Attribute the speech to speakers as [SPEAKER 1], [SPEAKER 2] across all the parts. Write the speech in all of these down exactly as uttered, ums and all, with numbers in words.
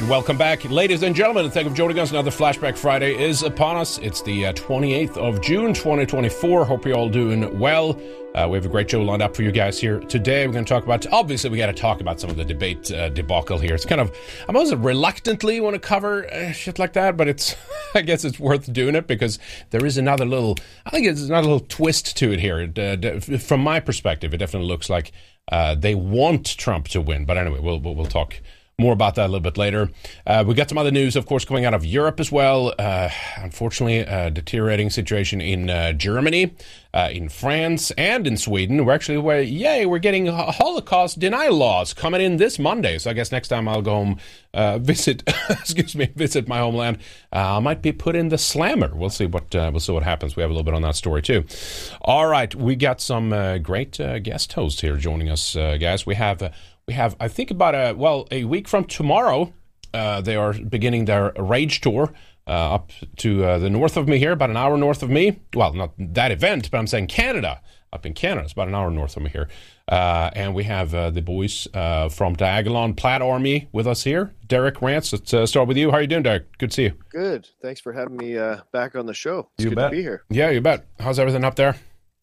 [SPEAKER 1] And welcome back, ladies and gentlemen. Thank you for joining us. Another Flashback Friday is upon us. It's the uh, twenty-eighth of June, twenty twenty-four. Hope you're all doing well. Uh, we have a great show lined up for you guys here today. We're going to talk about, obviously, we got to talk about some of the debate uh, debacle here. It's kind of, I'm always reluctantly want to cover uh, shit like that, but it's, I guess it's worth doing it because there is another little, I think it's another little twist to it here. It, uh, from my perspective, it definitely looks like uh, they want Trump to win. But anyway, we'll we'll, we'll talk more about that a little bit later. Uh, we got some other news, of course, coming out of Europe as well. Uh, unfortunately, a deteriorating situation in uh, Germany, uh, in France, and in Sweden. We're actually, we're, yay, we're getting Holocaust denial laws coming in this Monday. So I guess next time I'll go home, uh, visit, excuse me, visit my homeland. Uh, I might be put in the slammer. We'll see what uh, we'll see what happens. We have a little bit on that story too. All right, we got some uh, great uh, guest hosts here joining us, uh, guys. We have. Uh, We have, I think, about a, well, a week from tomorrow, uh, they are beginning their Rage Tour uh, up to uh, the north of me here, about an hour north of me. Well, not that event, but I'm saying Canada, up in Canada. It's about an hour north of me here. Uh, and we have uh, the boys uh, from Diagolon Plaid Army with us here. Derek Rance, let's uh, start with you. How are you doing, Derek? Good to see you.
[SPEAKER 2] Good. Thanks for having me uh, back on the show. It's
[SPEAKER 1] you
[SPEAKER 2] good
[SPEAKER 1] bet.
[SPEAKER 2] to be here.
[SPEAKER 1] Yeah, you bet. How's everything up there?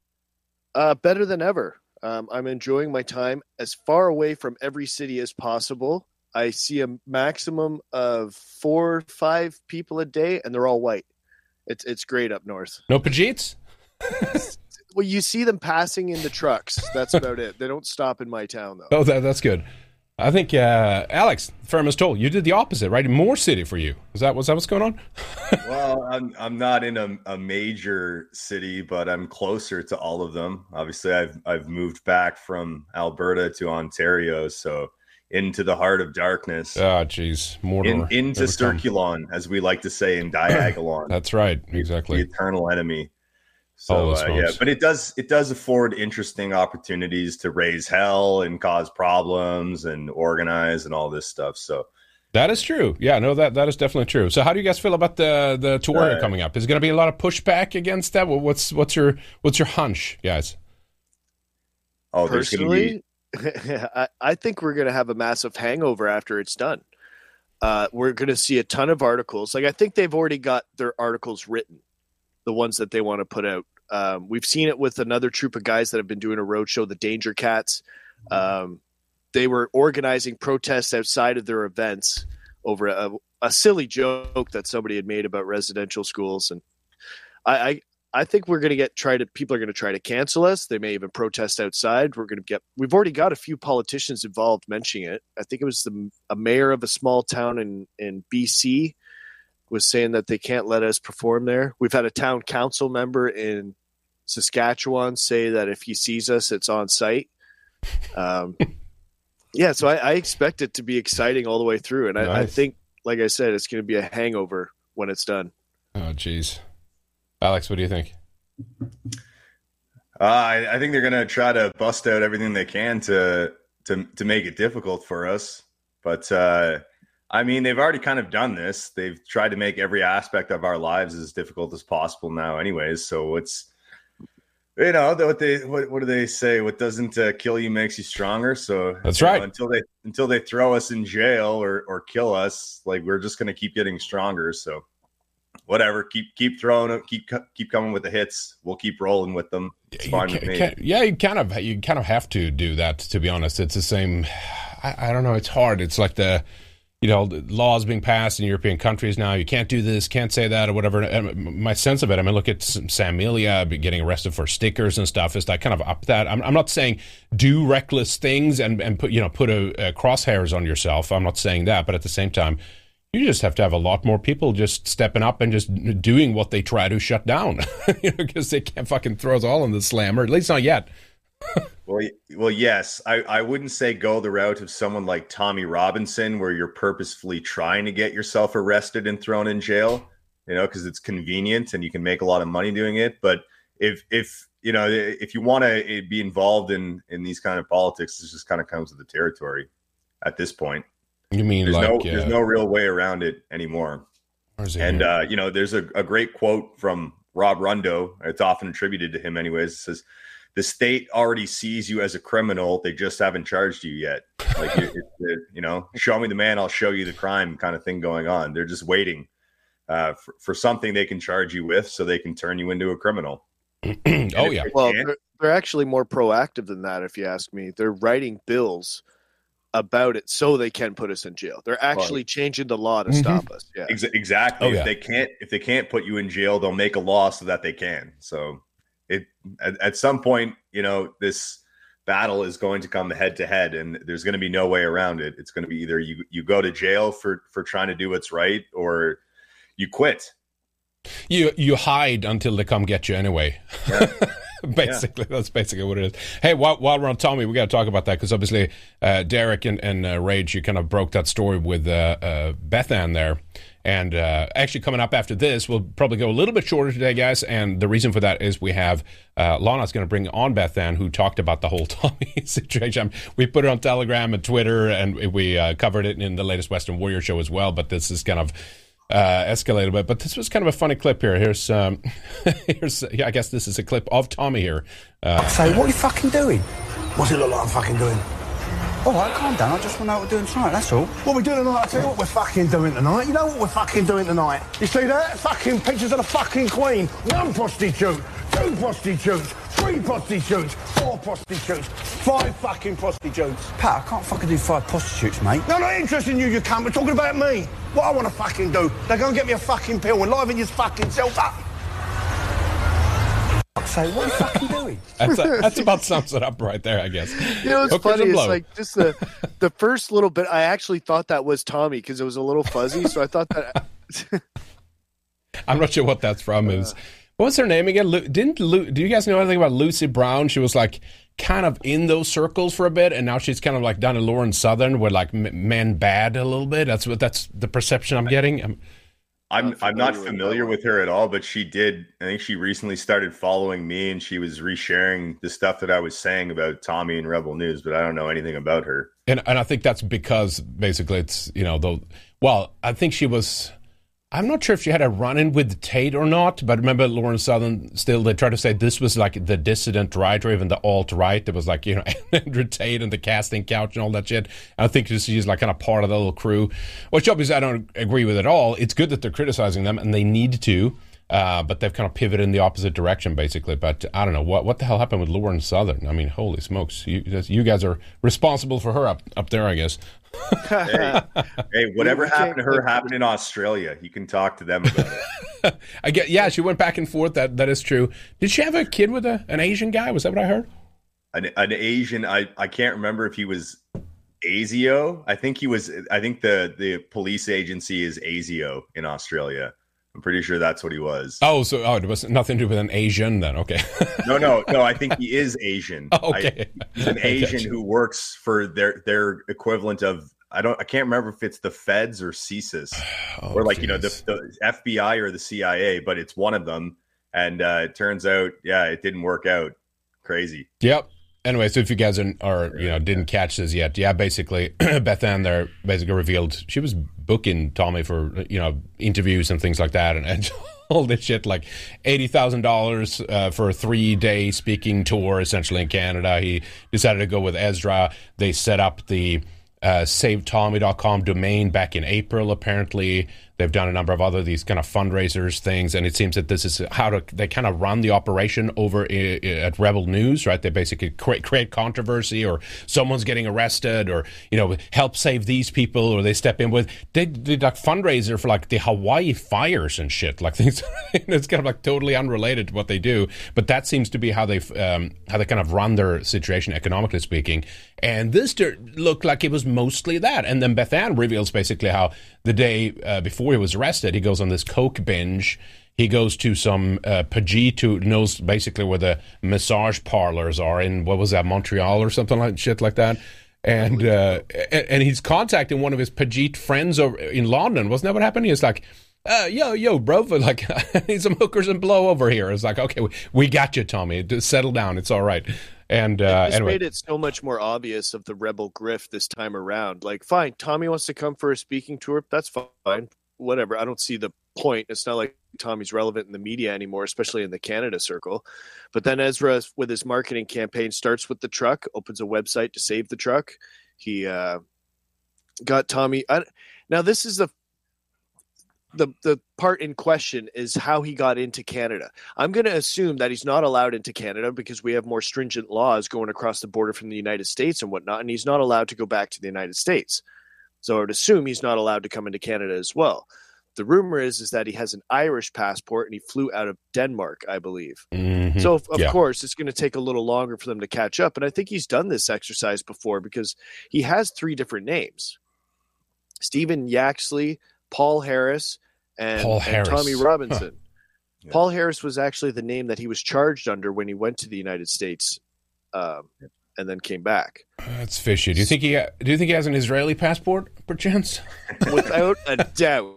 [SPEAKER 2] Uh, better than ever. Um, I'm enjoying my time as far away from every city as possible. I see a maximum of four or five people a day, and they're all white. It's it's great up north.
[SPEAKER 1] No Pajeets?
[SPEAKER 2] Well, you see them passing in the trucks. That's about it. They don't stop in my town, though.
[SPEAKER 1] Oh, that, that's good. I think, uh, Alex, firm as told, you did the opposite, right? More city for you. Is that, was that what's going on?
[SPEAKER 3] Well, I'm I'm not in a, a major city, but I'm closer to all of them. Obviously, I've I've moved back from Alberta to Ontario, so into the heart of darkness.
[SPEAKER 1] Oh, geez. Mordor.
[SPEAKER 3] In, into Circulon, as we like to say in Diagolon.
[SPEAKER 1] That's right. Exactly.
[SPEAKER 3] The eternal enemy. So
[SPEAKER 1] oh,
[SPEAKER 3] uh, yeah, but it does it does afford interesting opportunities to raise hell and cause problems and organize and all this stuff. So
[SPEAKER 1] that is true. Yeah, no, that that is definitely true. So how do you guys feel about the the tour uh, coming up? Is there going to be a lot of pushback against that? What's what's your what's your hunch, guys?
[SPEAKER 3] Oh, there's
[SPEAKER 2] Personally, gonna be... I, I think we're going to have a massive hangover after it's done. Uh, we're going to see a ton of articles. Like I think they've already got their articles written, the ones that they want to put out. Um, we've seen it with another troop of guys that have been doing a roadshow, the Danger Cats. Um, they were organizing protests outside of their events over a, a silly joke that somebody had made about residential schools. And I, I, I think we're going to get try to people are going to try to cancel us. They may even protest outside. We're going to get we've already got a few politicians involved mentioning it. I think it was the, a mayor of a small town in, in B C was saying that they can't let us perform there. We've had a town council member in Saskatchewan say that if he sees us, it's on site. Um, yeah, so I, I expect it to be exciting all the way through. And I, nice. I think, like I said, it's going to be a hangover when it's done.
[SPEAKER 1] Oh, geez. Alex, what do you think?
[SPEAKER 3] Uh, I, I think they're going to try to bust out everything they can to to to make it difficult for us. But, uh, I mean, they've already kind of done this. They've tried to make every aspect of our lives as difficult as possible now anyways. So it's, you know, what they what, what do they say? What doesn't uh, kill you makes you stronger. So
[SPEAKER 1] that's right.
[SPEAKER 3] Know, until they until they throw us in jail or or kill us, like we're just going to keep getting stronger. So whatever, keep keep throwing it, keep keep coming with the hits. We'll keep rolling with them. It's fine
[SPEAKER 1] can,
[SPEAKER 3] with me.
[SPEAKER 1] Can, yeah, you kind of you kind of have to do that. To be honest, it's the same. I, I don't know. It's hard. It's like the. You know, laws being passed in European countries now. You can't do this, can't say that, or whatever. And my sense of it, I mean, look at Sam Melia getting arrested for stickers and stuff. Is that kind of up that? I'm, I'm not saying do reckless things and, and put you know put a, a crosshairs on yourself. I'm not saying that, but at the same time, you just have to have a lot more people just stepping up and just doing what they try to shut down, you know, because they can't fucking throw us all in the slammer. At least not yet.
[SPEAKER 3] well, well, yes. I, I wouldn't say go the route of someone like Tommy Robinson, where you're purposefully trying to get yourself arrested and thrown in jail, you know, because it's convenient and you can make a lot of money doing it. But if, if you know, if you want to be involved in, in these kind of politics, this just kind of comes with the territory at this point.
[SPEAKER 1] You mean
[SPEAKER 3] there's
[SPEAKER 1] like
[SPEAKER 3] no,
[SPEAKER 1] uh,
[SPEAKER 3] there's no real way around it anymore. And, uh, you know, there's a, a great quote from Rob Rundo. It's often attributed to him anyways. It says, the state already sees you as a criminal. They just haven't charged you yet. Like, it, it, it, you know, show me the man, I'll show you the crime kind of thing going on. They're just waiting uh, for, for something they can charge you with so they can turn you into a criminal.
[SPEAKER 1] Oh, yeah.
[SPEAKER 2] Well, they're, they're actually more proactive than that, if you ask me. They're writing bills about it so they can put us in jail. They're actually well, changing the law to mm-hmm. stop us. Yeah,
[SPEAKER 3] Ex- exactly. Oh, yeah. If they can't, if they can't put you in jail, they'll make a law so that they can. So it at, at some point, you know, this battle is going to come head to head, and there's going to be no way around it. It's going to be either you you go to jail for for trying to do what's right, or you quit.
[SPEAKER 1] You you hide until they come get you anyway. Yeah. Basically, yeah. That's basically what it is. Hey, while, while we're on Tommy, we got to talk about that because obviously, uh, Derek and, and uh, Rage, you kind of broke that story with uh, uh, Beth Ann there. And uh, actually, coming up after this, we'll probably go a little bit shorter today, guys. And the reason for that is we have uh, Lana's going to bring on Beth Ann, who talked about the whole Tommy situation. We put it on Telegram and Twitter, and we uh, covered it in the latest Western Warrior show as well. But this is kind of Uh, escalate a bit, but this was kind of a funny clip here. Here's, um, here's, yeah, I guess this is a clip of Tommy here. Uh,
[SPEAKER 4] say, what are you fucking doing? What's it look like I'm fucking doing? All right, calm down. I just want to know what we're doing tonight. That's all. What we're doing tonight? I tell you what we're fucking doing tonight. You know what we're fucking doing tonight? You see that? Fucking pictures of the fucking Queen. One prostitute, two prostitutes, three prostitutes, four prostitutes, five fucking prostitutes. Pat, I can't fucking do five prostitutes, mate. No, not interested in you, you cunt. We're talking about me. What I want to fucking do, they're going to get me a fucking pill and liven your fucking self up. Say, what are you fucking doing?
[SPEAKER 1] That's, a, that's about sums it up right there, I guess.
[SPEAKER 2] You know, it's funny. It's like just the the first little bit. I actually thought that was Tommy because it was a little fuzzy. So I thought that.
[SPEAKER 1] I'm not sure what that's from. Uh, is what was her name again? Lu- didn't Lu- do you guys know anything about Lucy Brown? She was like kind of in those circles for a bit, and now she's kind of like down in Lauren Southern, where like m- men bad a little bit. That's what that's the perception I'm getting. I'm,
[SPEAKER 3] I'm I'm not familiar with her at all, but she did. I think she recently started following me, and she was resharing the stuff that I was saying about Tommy and Rebel News, but I don't know anything about her.
[SPEAKER 1] And and I think that's because basically it's, you know, though. Well, I think she was. I'm not sure if she had a run-in with Tate or not, but remember Lauren Southern, still, they tried to say this was like the dissident right, or even the alt-right. It was like, you know, Andrew Tate and the casting couch and all that shit. I think she's like kind of part of the little crew, which obviously I don't agree with at all. It's good that they're criticizing them, and they need to, uh, but they've kind of pivoted in the opposite direction, basically. But I don't know, what what the hell happened with Lauren Southern? I mean, holy smokes. You, you guys are responsible for her up, up there, I guess.
[SPEAKER 3] hey, hey, whatever happened to her happened in Australia. You can talk to them about it.
[SPEAKER 1] I get, yeah, she went back and forth. That that is true. Did she have a kid with a, an Asian guy? Was that what I heard?
[SPEAKER 3] An, an Asian. I, I can't remember if he was ASIO. I think he was. I think the the police agency is ASIO in Australia. I'm pretty sure that's what he was.
[SPEAKER 1] Oh, so oh, it was nothing to do with an Asian then. Okay.
[SPEAKER 3] no, no, no. I think he is Asian.
[SPEAKER 1] Oh, okay.
[SPEAKER 3] I, he's an Asian who works for their their equivalent of, I don't I can't remember if it's the Feds or C S I S oh, or like geez. you know the, the F B I or the C I A, but it's one of them. And uh, it turns out, yeah, it didn't work out. Crazy.
[SPEAKER 1] Yep. Anyway, so if you guys are, are you know didn't catch this yet, yeah, basically Beth Ann there basically revealed she was booking Tommy for, you know, interviews and things like that, and, and all this shit, like eighty thousand uh, dollars for a three day speaking tour essentially in Canada. He decided to go with Ezra. They set up the uh, save tommy dot com domain back in April. Apparently, they've done a number of other these kind of fundraisers things, and it seems that this is how to, they kind of run the operation over I- at Rebel News, right? They basically create, create controversy, or someone's getting arrested, or, you know, help save these people, or they step in with, they did like fundraiser for like the Hawaii fires and shit, like things. It's kind of like totally unrelated to what they do, but that seems to be how they um, how they kind of run their situation, economically speaking. And this looked like it was mostly that. And then Beth Ann reveals basically how the day uh, before he was arrested, he goes on this coke binge. He goes to some uh, Pajit, who knows basically where the massage parlors are in, what was that, Montreal or something like shit like that. And uh, and he's contacting one of his Pajit friends over in London. Wasn't that what happened? He was like, uh, yo, yo, bro, like, I need some hookers and blow over here. It's like, okay, we, we got you, Tommy. Just settle down. It's all right. And uh,
[SPEAKER 2] this
[SPEAKER 1] anyway.
[SPEAKER 2] made it so much more obvious of the Rebel grift this time around. Like, fine, Tommy wants to come for a speaking tour. That's fine. Whatever. I don't see the point. It's not like Tommy's relevant in the media anymore, especially in the Canada circle. But then Ezra, with his marketing campaign, starts with the truck, opens a website to save the truck. he uh, got Tommy. I, now, this is the the the part in question is how he got into Canada. I'm going to assume that he's not allowed into Canada because we have more stringent laws going across the border from the United States and whatnot, and he's not allowed to go back to the United States. So I would assume he's not allowed to come into Canada as well. The rumor is is that he has an Irish passport and he flew out of Denmark, I believe.
[SPEAKER 1] Mm-hmm.
[SPEAKER 2] So, of, of
[SPEAKER 1] Yeah.
[SPEAKER 2] course, it's going to take a little longer for them to catch up. And I think he's done this exercise before because he has three different names. Stephen Yaxley, Paul Harris, and,
[SPEAKER 1] Paul
[SPEAKER 2] and
[SPEAKER 1] Harris.
[SPEAKER 2] Tommy Robinson.
[SPEAKER 3] Huh. Yeah.
[SPEAKER 2] Paul Harris was actually the name that he was charged under when he went to the United States um, and then came back.
[SPEAKER 1] That's fishy. Do you think he ha- do you think he has an Israeli passport, perchance?
[SPEAKER 2] Without a doubt.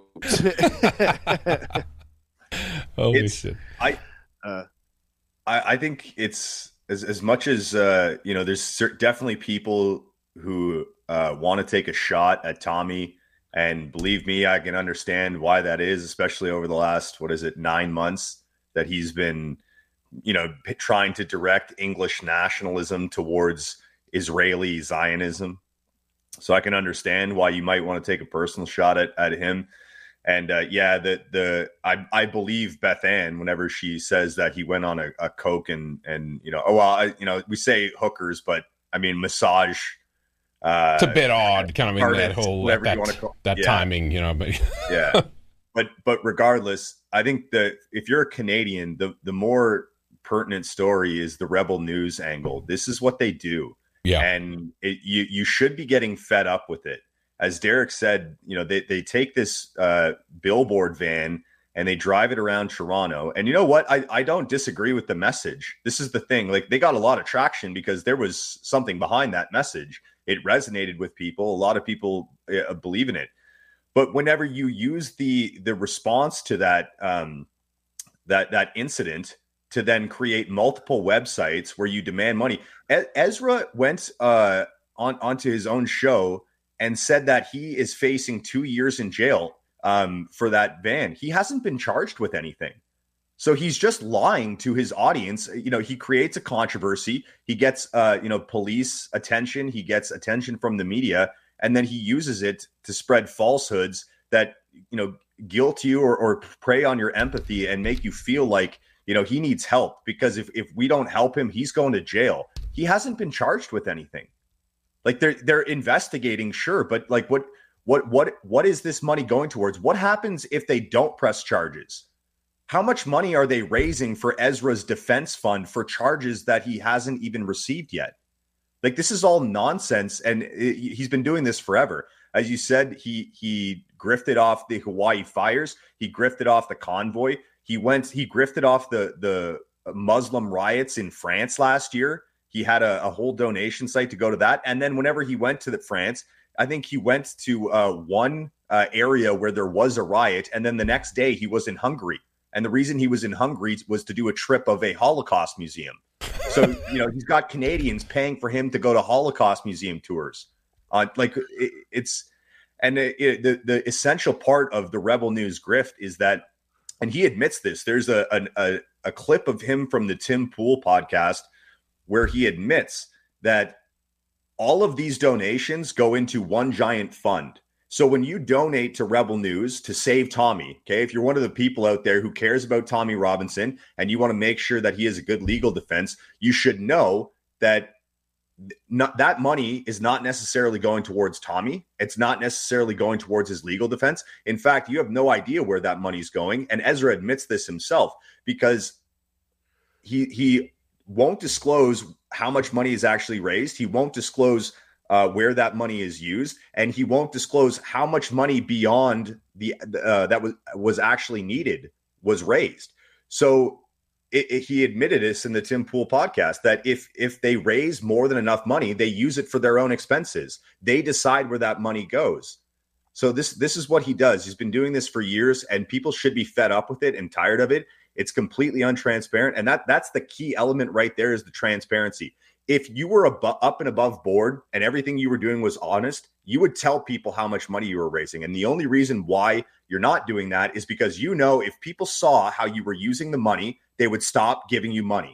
[SPEAKER 1] Holy
[SPEAKER 3] It's-
[SPEAKER 1] shit.
[SPEAKER 3] I,
[SPEAKER 2] Uh,
[SPEAKER 3] I, I think it's as as much as uh, you know. There's cer- definitely people who uh, want to take a shot at Tommy, and believe me, I can understand why that is, especially over the last what is it nine months that he's been, you know, p- trying to direct English nationalism towards Israeli Zionism. So I can understand why you might want to take a personal shot at at him. And uh, yeah, the the I I believe Beth Ann whenever she says that he went on a, a coke and and you know oh well I, you know we say hookers, but I mean massage. Uh,
[SPEAKER 1] It's a bit odd, kind of in that
[SPEAKER 3] artist,
[SPEAKER 1] whole
[SPEAKER 3] whatever
[SPEAKER 1] that,
[SPEAKER 3] you wanna call-
[SPEAKER 1] that
[SPEAKER 3] yeah.
[SPEAKER 1] timing, you know. But
[SPEAKER 3] yeah, but but regardless, I think that if you're a Canadian, the the more pertinent story is the Rebel News angle. This is what they do,
[SPEAKER 1] yeah,
[SPEAKER 3] and it, you you should be getting fed up with it. As Derek said, you know, they, they take this uh, billboard van and they drive it around Toronto. And you know what? I, I don't disagree with the message. This is the thing. Like, they got a lot of traction because there was something behind that message. It resonated with people. A lot of people uh, believe in it. But whenever you use the the response to that um, that that incident to then create multiple websites where you demand money, e- Ezra went uh, on onto his own show and said that he is facing two years in jail um, for that van. He hasn't been charged with anything. So he's just lying to his audience. You know, he creates a controversy. He gets, uh, you know, police attention. He gets attention from the media. And then he uses it to spread falsehoods that, you know, guilt you or, or prey on your empathy and make you feel like, you know, he needs help. Because if, if we don't help him, he's going to jail. He hasn't been charged with anything. Like they're they're investigating, sure, but like what what what what is this money going towards? What happens if they don't press charges? How much money are they raising for Ezra's defense fund for charges that he hasn't even received yet? Like, this is all nonsense, and it, he's been doing this forever. As you said, he he grifted off the Hawaii fires. He grifted off the convoy. He went. He grifted off the the Muslim riots in France last year. He had a, a whole donation site to go to that. And then whenever he went to the France, I think he went to uh, one uh, area where there was a riot. And then the next day he was in Hungary. And the reason he was in Hungary was to do a trip of a Holocaust museum. So, you know, he's got Canadians paying for him to go to Holocaust museum tours. Uh, like it, it's and it, it, the, the essential part of the Rebel News grift is that, and he admits this, there's a, a, a, a clip of him from the Tim Pool podcast where he admits that all of these donations go into one giant fund. So when you donate to Rebel News to save Tommy, okay, if you're one of the people out there who cares about Tommy Robinson and you want to make sure that he has a good legal defense, you should know that not, that money is not necessarily going towards Tommy. It's not necessarily going towards his legal defense. In fact, you have no idea where that money's going. And Ezra admits this himself because he he won't disclose how much money is actually raised. He won't disclose uh, where that money is used, and he won't disclose how much money beyond the uh, that was was actually needed was raised. So it, it, he admitted this in the Tim Pool podcast that if if they raise more than enough money, they use it for their own expenses. They decide where that money goes. So this this is what he does. He's been doing this for years, and people should be fed up with it and tired of it. It's completely untransparent. And that that's the key element right there is the transparency. If you were abo- up and above board and everything you were doing was honest, you would tell people how much money you were raising. And the only reason why you're not doing that is because, you know, if people saw how you were using the money, they would stop giving you money.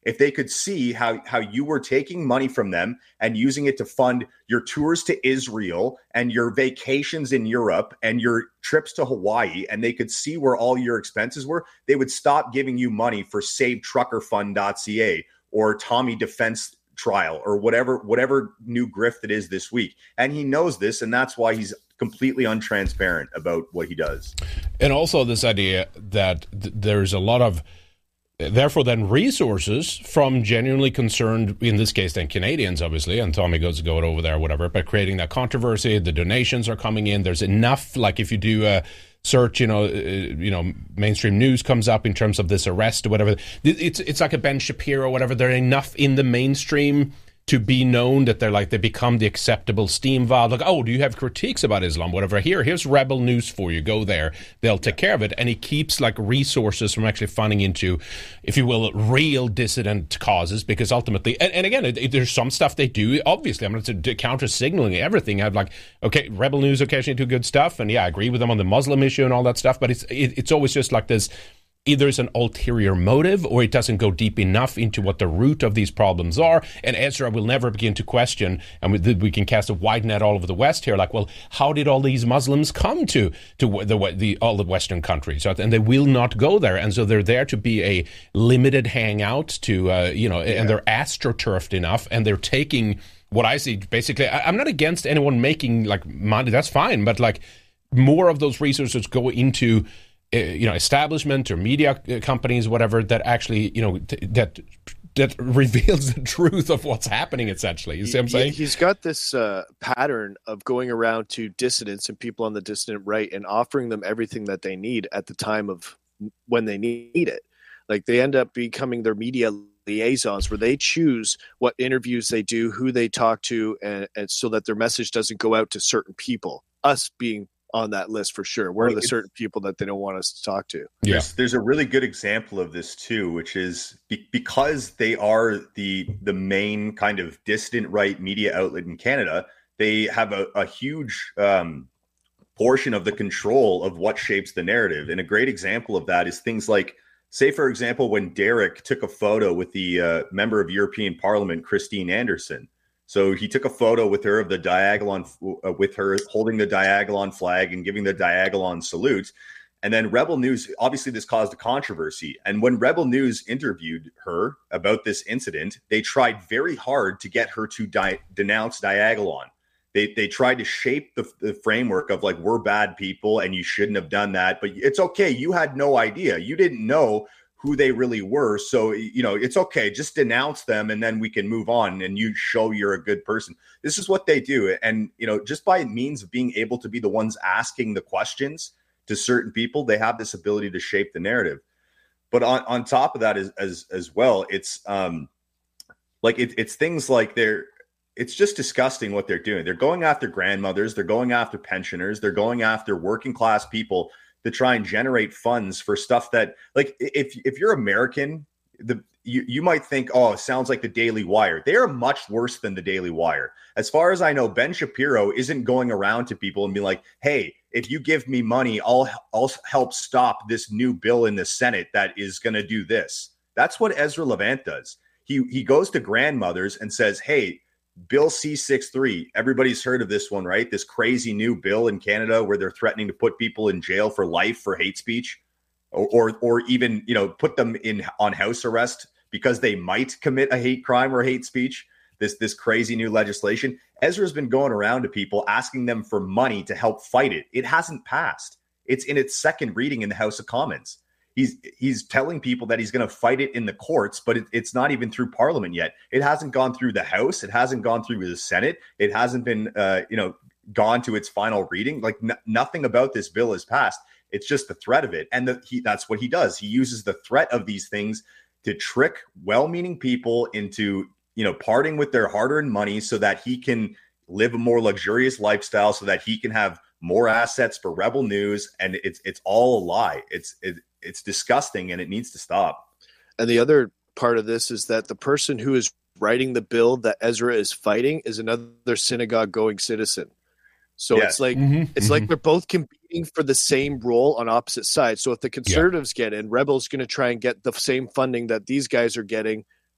[SPEAKER 3] if they could see how, how you were taking money from them and using it to fund your tours to Israel and your vacations in Europe and your trips to Hawaii, and they could see where all your expenses were, they would stop giving you money for save trucker fund dot c a or Tommy Defense Trial or whatever, whatever new grift it is this week. And he knows this, and that's why he's completely untransparent about what he does.
[SPEAKER 1] And also this idea that th- there's a lot of, therefore then resources from genuinely concerned, in this case then Canadians obviously, and Tommy goes to go over there or whatever, but creating that controversy, the donations are coming in, there's enough, like if you do a search, you know, uh, you know, mainstream news comes up in terms of this arrest or whatever, it's it's like a Ben Shapiro or whatever, there are enough in the mainstream to be known that they're like, they become the acceptable steam valve. Like, oh, do you have critiques about Islam? Whatever. Here, here's Rebel News for you. Go there. They'll take care of it. And he keeps like resources from actually funding into, if you will, real dissident causes, because ultimately, and, and again, it, it, there's some stuff they do. Obviously, I'm going to, to counter signaling everything. I'd like, okay, Rebel News occasionally do good stuff. And yeah, I agree with them on the Muslim issue and all that stuff. But it's, it, it's always just like this. Either it's an ulterior motive or it doesn't go deep enough into what the root of these problems are. And Ezra will never begin to question, and we, we can cast a wide net all over the West here, like, well, how did all these Muslims come to to the, the all the Western countries? And they will not go there. And so they're there to be a limited hangout to, uh, you know, yeah. and they're astroturfed enough, and they're taking what I see, basically, I, I'm not against anyone making, like, money, that's fine, but, like, more of those resources go into you know, establishment or media companies, whatever, that actually, you know, t- that that reveals the truth of what's happening, essentially. You see what I'm saying?
[SPEAKER 2] He's got this uh, pattern of going around to dissidents and people on the dissident right and offering them everything that they need at the time of when they need it. Like, they end up becoming their media liaisons, where they choose what interviews they do, who they talk to, and, and so that their message doesn't go out to certain people, us being on that list for sure. Where are the certain people that they don't want us to talk to?
[SPEAKER 3] Yeah. There's, there's a really good example of this too, which is be- because they are the the main kind of dissident right media outlet in Canada, they have a, a huge um, portion of the control of what shapes the narrative. And a great example of that is things like, say, for example, when Derek took a photo with the uh, member of European Parliament, Christine Anderson. So he took a photo with her of the Diagolon, uh, with her holding the Diagolon flag and giving the Diagolon salute. And then Rebel News, obviously this caused a controversy. And when Rebel News interviewed her about this incident, they tried very hard to get her to di- denounce Diagolon. They they tried to shape the, the framework of like, we're bad people and you shouldn't have done that. But it's okay. You had no idea. You didn't know who they really were. So, you know, it's okay. Just denounce them and then we can move on and you show you're a good person. This is what they do. And, you know, just by means of being able to be the ones asking the questions to certain people, they have this ability to shape the narrative. But on, on top of that as, as, as well, it's um, like it, it's things like they're, it's just disgusting what they're doing. They're going after grandmothers. They're going after pensioners. They're going after working class people to try and generate funds for stuff that, like, if if you're American, the you, you might think, oh, it sounds like the Daily Wire. They are much worse than the Daily Wire. As far as I know, Ben Shapiro isn't going around to people and be like, hey, if you give me money, I'll, I'll help stop this new bill in the Senate that is going to do this. That's what Ezra Levant does. He he goes to grandmothers and says, hey, Bill C sixty-three, everybody's heard of this one, right? This crazy new bill in Canada where they're threatening to put people in jail for life for hate speech, or or, or even, you know, put them in on house arrest because they might commit a hate crime or hate speech. This this crazy new legislation. Ezra's been going around to people asking them for money to help fight it. It hasn't passed. It's in its second reading in the House of Commons. He's he's telling people that he's going to fight it in the courts, but it, it's not even through Parliament yet. It hasn't gone through the House. It hasn't gone through the Senate. It hasn't been, uh, you know, gone to its final reading. Like n- nothing about this bill is passed. It's just the threat of it, and the, he, that's what he does. He uses the threat of these things to trick well-meaning people into, you know, parting with their hard-earned money so that he can live a more luxurious lifestyle, so that he can have more assets for Rebel News, and it's it's all a lie. It's it, it's disgusting, and it needs to stop.
[SPEAKER 2] And the other part of this is that the person who is writing the bill that Ezra is fighting is another synagogue-going citizen. So yes. it's like mm-hmm, it's mm-hmm. like they're both competing for the same role on opposite sides. So if the conservatives yeah. get in, Rebel's going to try and get the same funding that these guys are getting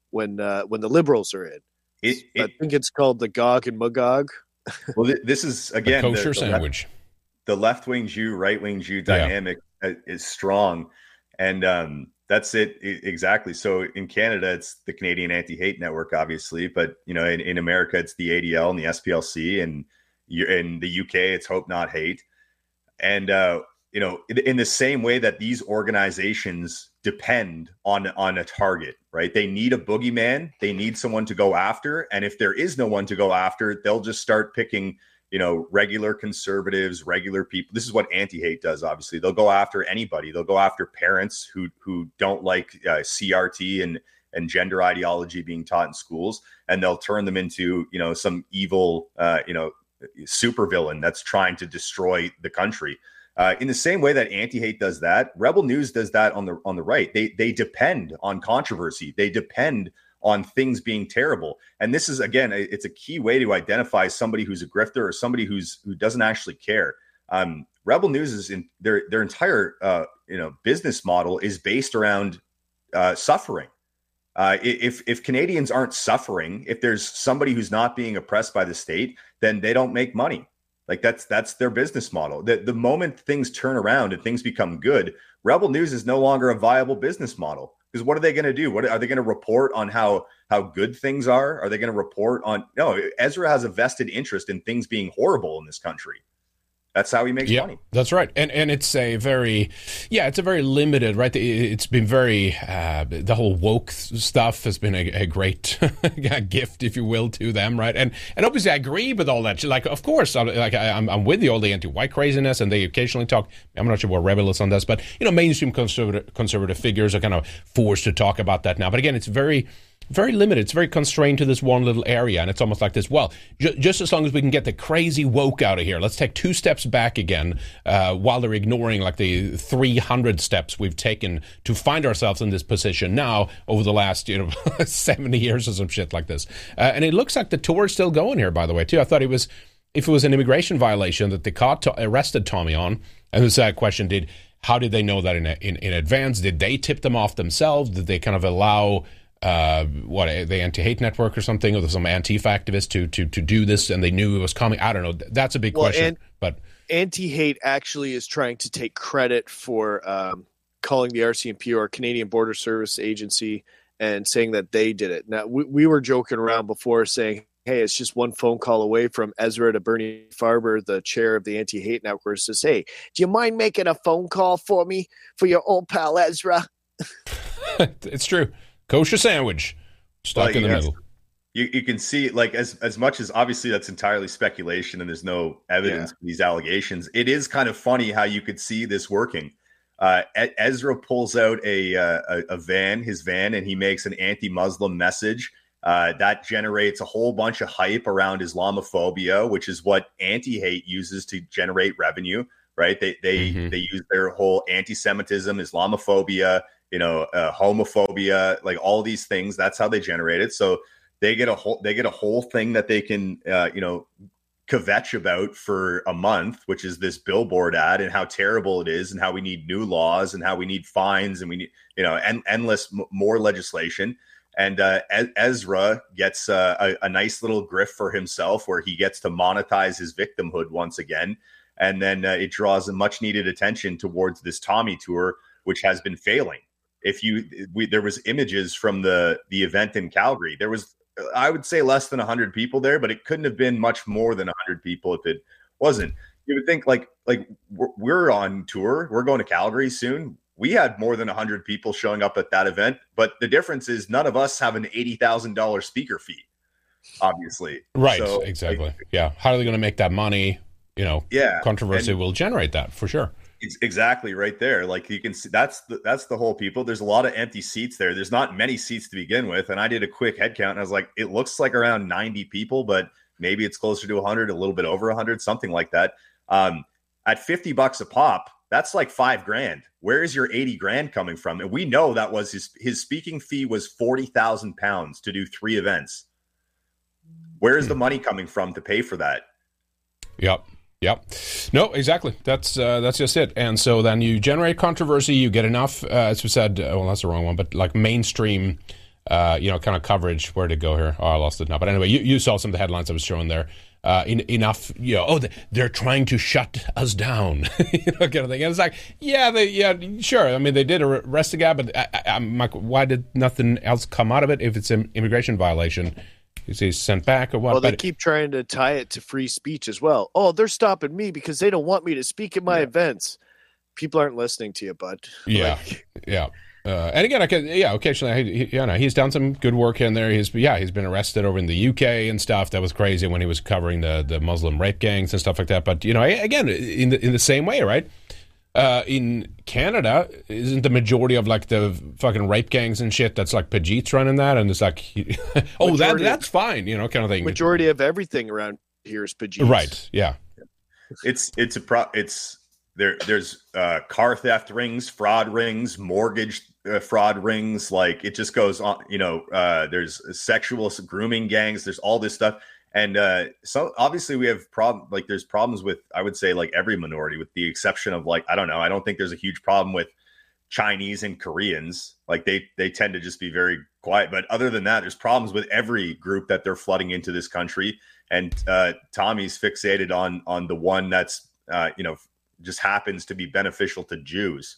[SPEAKER 2] when uh, when the Liberals are in.
[SPEAKER 3] It, it,
[SPEAKER 2] I think it's called the Gog and Magog.
[SPEAKER 3] Well, th- this is again
[SPEAKER 1] the kosher
[SPEAKER 3] the, the
[SPEAKER 1] sandwich.
[SPEAKER 3] Left, the left-wing Jew, right-wing Jew dynamic yeah. is strong, and um, that's it exactly. So in Canada, it's the Canadian Anti-Hate Network, obviously, but you know, in, in America, it's the A D L and the S P L C, and you're, in the U K, it's Hope Not Hate, and uh, you know, in, in the same way that these organizations depend on on a target, right? They need a boogeyman. They need someone to go after. And if there is no one to go after, they'll just start picking, you know, regular conservatives, regular people. This is what anti-hate does, obviously. They'll go after anybody. They'll go after parents who who don't like uh, C R T and and gender ideology being taught in schools, and they'll turn them into, you know, some evil, uh, you know, supervillain that's trying to destroy the country. Uh, in the same way that anti-hate does that, Rebel News does that on the on the right. They they depend on controversy. They depend on things being terrible. And this is, again, it's a key way to identify somebody who's a grifter or somebody who's who doesn't actually care. Um, Rebel News is in their their entire uh, you know business model is based around uh, suffering. Uh, if if Canadians aren't suffering, if there's somebody who's not being oppressed by the state, then they don't make money. Like that's that's their business model. The, the moment things turn around and things become good, Rebel News is no longer a viable business model. Because what are they going to do? What are they going to report on how how good things are? Are they going to report on? No, Ezra has a vested interest in things being horrible in this country. That's how he makes
[SPEAKER 1] yeah,
[SPEAKER 3] money.
[SPEAKER 1] That's right. And and it's a very, yeah, it's a very limited, right? It's been very, uh, the whole woke stuff has been a, a great gift, if you will, to them, right? And and obviously I agree with all that. Like, of course, I'm, like I'm, I'm with you, all the anti-white craziness, and they occasionally talk, I'm not sure what Rebel is on this, but, you know, mainstream conservative, conservative figures are kind of forced to talk about that now. But again, it's very... very limited. It's very constrained to this one little area, and it's almost like this, well, ju- just as long as we can get the crazy woke out of here, let's take two steps back again, uh, while they're ignoring like the three hundred steps we've taken to find ourselves in this position now over the last, you know, seventy years or some shit like this. Uh, and it looks like the tour is still going here, by the way, too. I thought it was, if it was an immigration violation that they caught, to- arrested Tommy on, and this uh, question did, how did they know that in, in in advance? Did they tip them off themselves? Did they kind of allow... Uh, what the Anti-Hate Network or something, or some Antifa activists to to to do this, and they knew it was coming? I don't know. That's a big
[SPEAKER 2] well,
[SPEAKER 1] question.
[SPEAKER 2] And
[SPEAKER 1] but
[SPEAKER 2] Anti-Hate actually is trying to take credit for um, calling the R C M P, or Canadian Border Service Agency, and saying that they did it. Now we, we were joking around before, saying, "Hey, it's just one phone call away from Ezra to Bernie Farber, the chair of the Anti-Hate Network, says, hey, do you mind making a phone call for me for your old pal Ezra?"
[SPEAKER 1] It's true. Kosher sandwich stuck
[SPEAKER 3] well,
[SPEAKER 1] in the
[SPEAKER 3] yes.
[SPEAKER 1] middle.
[SPEAKER 3] You you can see, like, as as much as obviously that's entirely speculation and there's no evidence
[SPEAKER 2] Yeah.
[SPEAKER 3] for these allegations, it is kind of funny how you could see this working. Uh, E- Ezra pulls out a, uh, a a van, his van, and he makes an anti-Muslim message. Uh, that generates a whole bunch of hype around Islamophobia, which is what anti-hate uses to generate revenue, right? They they
[SPEAKER 1] Mhm.
[SPEAKER 3] they use their whole anti-Semitism, Islamophobia, you know, uh, homophobia, like all these things. That's how they generate it. So they get a whole they get a whole thing that they can, uh, you know, kvetch about for a month, which is this billboard ad and how terrible it is and how we need new laws and how we need fines and we need, you know, en- endless m- more legislation. And uh, E- Ezra gets uh, a, a nice little grift for himself where he gets to monetize his victimhood once again. And then uh, it draws a much needed attention towards this Tommy tour, which has been failing. If you, we, there was images from the, the event in Calgary. There was, I would say, less than one hundred people there, but it couldn't have been much more than one hundred people if it wasn't. You would think, like, like we're, we're on tour. We're going to Calgary soon. We had more than one hundred people showing up at that event, but the difference is none of us have an eighty thousand dollars speaker fee, obviously.
[SPEAKER 1] Right,
[SPEAKER 3] So,
[SPEAKER 1] exactly.
[SPEAKER 3] like,
[SPEAKER 1] yeah. How are they going to make that money? You know,
[SPEAKER 3] yeah,
[SPEAKER 1] controversy
[SPEAKER 3] and-
[SPEAKER 1] will generate that for sure.
[SPEAKER 3] It's exactly right there. Like you can see, that's the, that's the whole people. There's a lot of empty seats there. There's not many seats to begin with. And I did a quick head count and I was like, it looks like around ninety people, but maybe it's closer to one hundred, a little bit over one hundred, something like that. Um, at fifty bucks a pop, that's like five grand. Where is your eighty grand coming from? And we know that was his, his speaking fee was forty thousand pounds to do three events. Where is the money coming from to pay for that?
[SPEAKER 1] Yep. Yep. No, exactly. That's uh, that's just it. And so then you generate controversy. You get enough, uh, as we said, uh, well, that's the wrong one, but like mainstream uh, you know, kind of coverage. Where did it go here? Oh, I lost it now. But anyway, you, you saw some of the headlines I was showing there. Uh, in, enough, you know, oh, they're trying to shut us down, you know, kind of thing. And it's like, yeah, they, yeah, sure. I mean, they did arrest the guy, but I, I, I'm like, why did nothing else come out of it? If it's an immigration violation, is he sent back or what?
[SPEAKER 2] Well, they
[SPEAKER 1] but,
[SPEAKER 2] keep trying to tie it to free speech as well. Oh, they're stopping me because they don't want me to speak at my yeah. events. People aren't listening to you, bud.
[SPEAKER 1] Yeah,
[SPEAKER 2] like,
[SPEAKER 1] yeah. Uh, and again, I could, yeah, occasionally, he, you know, he's done some good work in there. He's, yeah, he's been arrested over in the U K and stuff. That was crazy when he was covering the, the Muslim rape gangs and stuff like that. But you know, again, in the in the same way, right? Uh, in Canada, isn't the majority of like the fucking rape gangs and shit that's like Pajit's running that, and it's like, oh, that that's
[SPEAKER 2] of,
[SPEAKER 1] fine, you know, kind of thing.
[SPEAKER 2] Majority of everything around here is Pajit's.
[SPEAKER 1] Right? Yeah.
[SPEAKER 3] It's it's a pro. It's there. There's uh, car theft rings, fraud rings, mortgage. Uh, fraud rings, like it just goes on, you know, uh, there's sexual grooming gangs, there's all this stuff. And uh, so obviously we have problem, like there's problems with, I would say like every minority with the exception of like, I don't know. I don't think there's a huge problem with Chinese and Koreans. Like they, they tend to just be very quiet. But other than that, there's problems with every group that they're flooding into this country. And uh, Tommy's fixated on, on the one that's, uh, you know, just happens to be beneficial to Jews.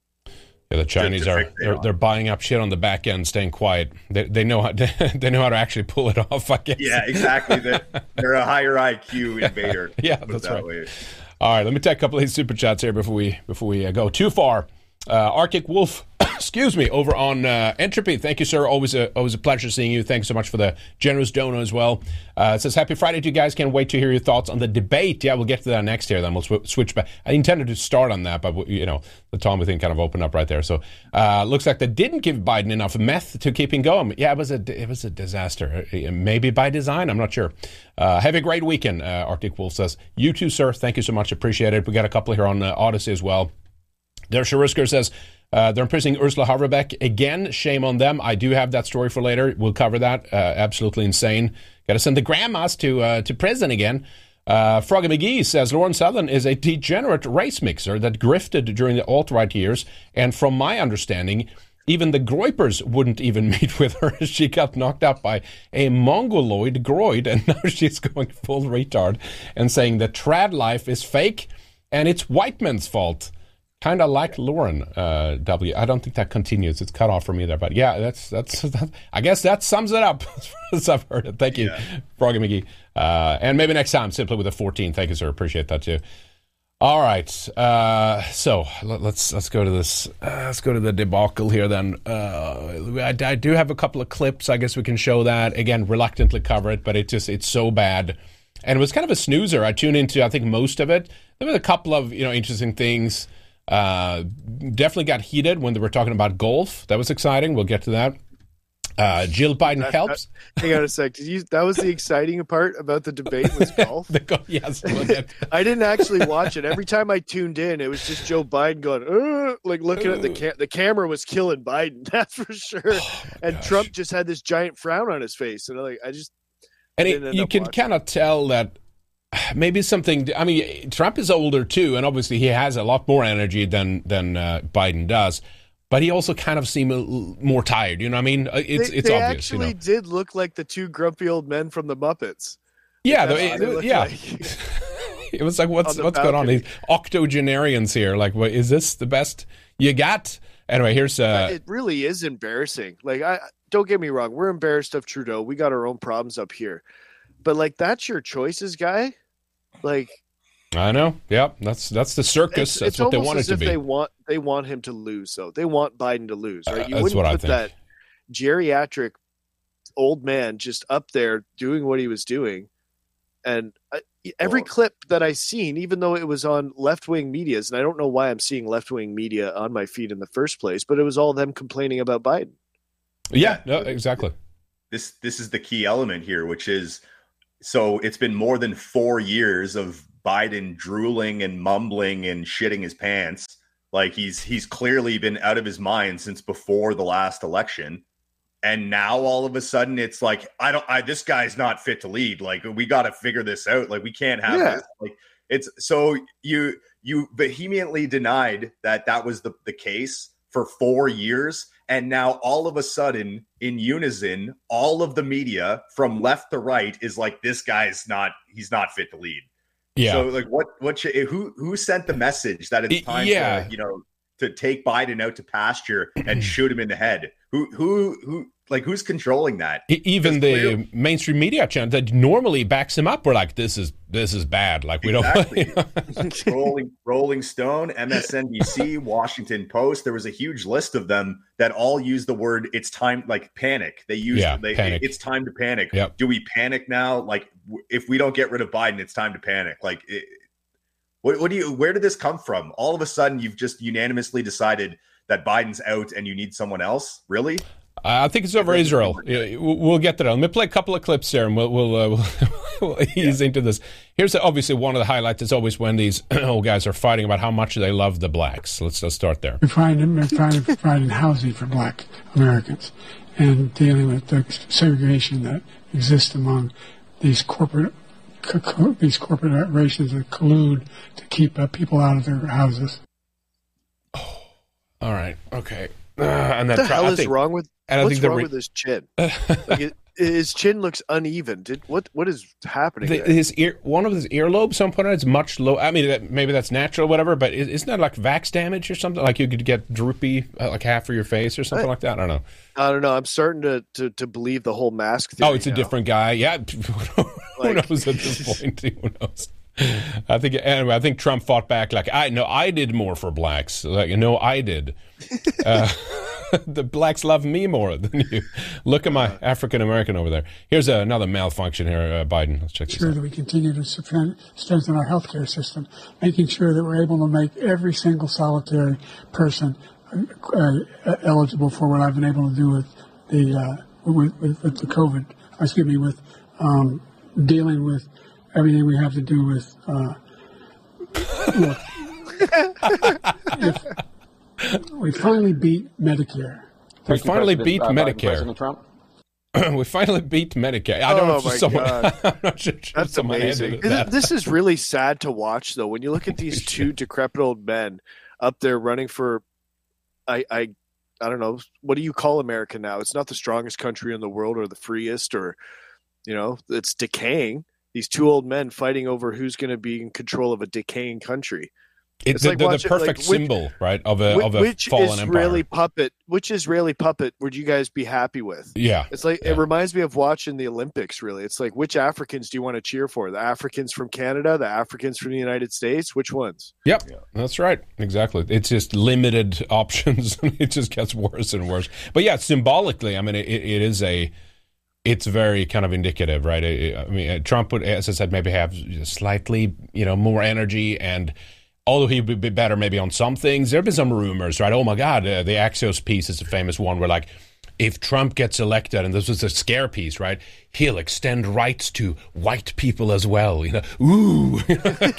[SPEAKER 1] Yeah, the Chinese are they're, they're buying up shit on the back end, staying quiet. They they know how to, they know how to actually pull it off. I guess.
[SPEAKER 3] Yeah, exactly. They're, they're a higher I Q invader.
[SPEAKER 1] Yeah, that's that right. Way. All right, let me take a couple of these super chats here before we before we uh, go too far. Uh, Arctic Wolf, excuse me, over on uh, Entropy. Thank you, sir. Always a always a pleasure seeing you. Thanks so much for the generous dono as well. Uh, it says, happy Friday to you guys. Can't wait to hear your thoughts on the debate. Yeah, we'll get to that next here. Then we'll sw- switch back. I intended to start on that, but, you know, the Tommy thing kind of opened up right there. So uh, looks like they didn't give Biden enough meth to keep him going. Yeah, it was a, it was a disaster. Maybe by design. I'm not sure. Uh, have a great weekend, uh, Arctic Wolf says. You too, sir. Thank you so much. Appreciate it. We got a couple here on uh, Odyssey as well. Der Sharisker says, Uh, they're imprisoning Ursula Haverbeck again. Shame on them. I do have that story for later. We'll cover that. Uh, absolutely insane. Got to send the grandmas to uh, to prison again. Uh, Froggy McGee says Lauren Southern is a degenerate race mixer that grifted during the alt-right years. And from my understanding, even the Groypers wouldn't even meet with her. She got knocked out by a mongoloid groid, and now she's going full retard and saying that trad life is fake and it's white men's fault. Kind of like Lauren uh, W. I don't think that continues. It's cut off for me there, but yeah, that's that's. That, I guess that sums it up as I've heard it. Thank you, yeah. Froggy McGee. Uh, and maybe next time, simply with a fourteen. Thank you, sir. Appreciate that too. All right, uh, so let, let's let's go to this. Uh, let's go to the debacle here. Then uh, I, I do have a couple of clips. I guess we can show that again. Reluctantly cover it, but it just it's so bad, and it was kind of a snoozer. I tuned into I think most of it. There was a couple of you know interesting things. Uh, definitely got heated when they were talking about golf. That was exciting. We'll get to that. Uh, Jill Biden that, helps.
[SPEAKER 2] That, hang on a sec. Did you, that was the exciting part about the debate was golf?
[SPEAKER 1] the go- yes.
[SPEAKER 2] I didn't actually watch it. Every time I tuned in, it was just Joe Biden going, Ugh, like looking Ugh. at the cam- the camera was killing Biden. That's for sure. Oh, and gosh. Trump just had this giant frown on his face, and like I just
[SPEAKER 1] and it, you can kind of tell that. Maybe something. I mean, Trump is older too, and obviously he has a lot more energy than than uh, Biden does. But he also kind of seemed more tired. You know what I mean? It's
[SPEAKER 2] they,
[SPEAKER 1] it's
[SPEAKER 2] they
[SPEAKER 1] obvious.
[SPEAKER 2] Actually,
[SPEAKER 1] you know?
[SPEAKER 2] did look like the two grumpy old men from the Muppets.
[SPEAKER 1] Yeah, the, it, yeah. Like. It was like, what's what's balcony. going on? These octogenarians here. Like, what, is this the best you got? Anyway, here's. Uh,
[SPEAKER 2] it really is embarrassing. Like, I don't get me wrong. We're embarrassed of Trudeau. We got our own problems up here. But like, that's your choices, guy. Like,
[SPEAKER 1] I know, yeah, that's that's the circus.
[SPEAKER 2] It's,
[SPEAKER 1] that's
[SPEAKER 2] it's
[SPEAKER 1] what they
[SPEAKER 2] want
[SPEAKER 1] it to
[SPEAKER 2] if
[SPEAKER 1] be.
[SPEAKER 2] They want they want him to lose, so they want Biden to lose, right? You
[SPEAKER 1] uh, that's
[SPEAKER 2] wouldn't
[SPEAKER 1] what
[SPEAKER 2] put
[SPEAKER 1] I think.
[SPEAKER 2] that geriatric old man just up there doing what he was doing, and I, every oh. clip that I seen, even though it was on left wing medias, and I don't know why I'm seeing left wing media on my feed in the first place, but it was all them complaining about Biden.
[SPEAKER 1] Yeah, no, exactly.
[SPEAKER 3] This this is the key element here, which is. So it's been more than four years of Biden drooling and mumbling and shitting his pants. Like he's he's clearly been out of his mind since before the last election. And now all of a sudden it's like, I don't, I, this guy's not fit to lead. Like we got to figure this out. Like we can't have
[SPEAKER 2] yeah.
[SPEAKER 3] this. Like it's so you, you vehemently denied that that was the, the case for four years. And now all of a sudden, in unison, all of the media from left to right is like, this guy's not, he's not fit to lead.
[SPEAKER 1] Yeah.
[SPEAKER 3] So like what, what, should, who, who sent the message that it's time
[SPEAKER 1] yeah.
[SPEAKER 3] to, you know, to take Biden out to pasture and shoot him in the head? Who, who, who, like, who's controlling that?
[SPEAKER 1] Even the
[SPEAKER 3] clearly,
[SPEAKER 1] mainstream media channel that normally backs him up, we're like, this is this is bad. Like, we
[SPEAKER 3] exactly.
[SPEAKER 1] don't.
[SPEAKER 3] Rolling, Rolling Stone, M S N B C, Washington Post. There was a huge list of them that all use the word "it's time," like panic. They use
[SPEAKER 1] Yeah,
[SPEAKER 3] they,
[SPEAKER 1] panic.
[SPEAKER 3] It's time to panic.
[SPEAKER 1] Yep.
[SPEAKER 3] Do we panic now? Like, w- if we don't get rid of Biden, it's time to panic. Like, it, what, what do you? Where did this come from? All of a sudden, you've just unanimously decided that Biden's out and you need someone else. Really?
[SPEAKER 1] I think it's over Israel. We'll get to that. Let me play a couple of clips here, and we'll we'll, uh, we'll, we'll ease yeah. into this. Here's obviously one of the highlights. Is always when these old guys are fighting about how much they love the blacks. Let's let's start there.
[SPEAKER 5] We're trying to trying to provide housing for Black Americans, and dealing with the segregation that exists among these corporate co- co- these corporate operations that collude to keep uh, people out of their houses.
[SPEAKER 1] Oh, all right. Okay. Uh, and
[SPEAKER 2] what
[SPEAKER 1] that,
[SPEAKER 2] the hell
[SPEAKER 1] I
[SPEAKER 2] is
[SPEAKER 1] think,
[SPEAKER 2] wrong with
[SPEAKER 1] and I
[SPEAKER 2] what's
[SPEAKER 1] think the
[SPEAKER 2] wrong
[SPEAKER 1] re-
[SPEAKER 2] with his chin? Like it, his chin looks uneven. Did what? What is happening?
[SPEAKER 1] The,
[SPEAKER 2] there?
[SPEAKER 1] his ear, one of his earlobes, some point out, is much low. I mean, that, maybe that's natural, or whatever. But is, isn't that like vax damage or something? Like you could get droopy, uh, like half of your face or something I, like that. I don't know.
[SPEAKER 2] I don't know. I'm starting to to, to believe the whole mask thing.
[SPEAKER 1] Oh, it's a
[SPEAKER 2] now.
[SPEAKER 1] different guy. Yeah, who
[SPEAKER 2] Like-
[SPEAKER 1] knows at this point? Who knows? I think anyway. I think Trump fought back. Like I no, I did more for blacks. Like no, I did. Uh, the blacks love me more than you. Look at my African American over there. Here's uh, another malfunction here, uh, Biden. Let's check this
[SPEAKER 5] Sure
[SPEAKER 1] out.
[SPEAKER 5] that we continue to strengthen our healthcare system, making sure that we're able to make every single solitary person uh, uh, eligible for what I've been able to do with the uh, with, with, with the COVID. Excuse me, with um, dealing with everything we have to do with. Uh, look, if we finally beat Medicare.
[SPEAKER 1] We finally
[SPEAKER 6] President,
[SPEAKER 1] beat
[SPEAKER 6] uh, Biden,
[SPEAKER 1] Medicare.
[SPEAKER 6] President Trump.
[SPEAKER 1] We finally beat Medicare. I don't know
[SPEAKER 2] Oh
[SPEAKER 1] if
[SPEAKER 2] my
[SPEAKER 1] someone.
[SPEAKER 2] God.
[SPEAKER 1] I'm not sure.
[SPEAKER 2] That's
[SPEAKER 1] someone
[SPEAKER 2] amazing.
[SPEAKER 1] edited that.
[SPEAKER 2] This is really sad to watch, though. When you look at these two decrepit old men up there running for, I, I, I don't know, what do you call America now? It's not the strongest country in the world or the freest, or, you know, it's decaying. These two old men fighting over who's going to be in control of a decaying country.
[SPEAKER 1] It's,
[SPEAKER 2] It's
[SPEAKER 1] the,
[SPEAKER 2] like
[SPEAKER 1] the, the
[SPEAKER 2] watching-
[SPEAKER 1] perfect
[SPEAKER 2] like, which-
[SPEAKER 1] symbol, right, of a
[SPEAKER 2] Which,
[SPEAKER 1] of a
[SPEAKER 2] which
[SPEAKER 1] fallen
[SPEAKER 2] Israeli
[SPEAKER 1] empire.
[SPEAKER 2] puppet? Which Israeli puppet would you guys be happy with?
[SPEAKER 1] Yeah,
[SPEAKER 2] It's like
[SPEAKER 1] Yeah.
[SPEAKER 2] it reminds me of watching the Olympics. Really, it's like which Africans do you want to cheer for? The Africans from Canada, the Africans from the United States. Which ones?
[SPEAKER 1] Yep, that's right. Exactly. It's just limited options. It just gets worse and worse. But yeah, symbolically, I mean, it, it is a. It's very kind of indicative, right? It, I mean, Trump would, as I said, maybe have slightly, you know, more energy, and although he would be better maybe on some things, there have been some rumors, right? Oh my God, uh, the Axios piece is a famous one where, like, if Trump gets elected, and this was a scare piece, right? He'll extend rights to white people as well. You know, ooh, like,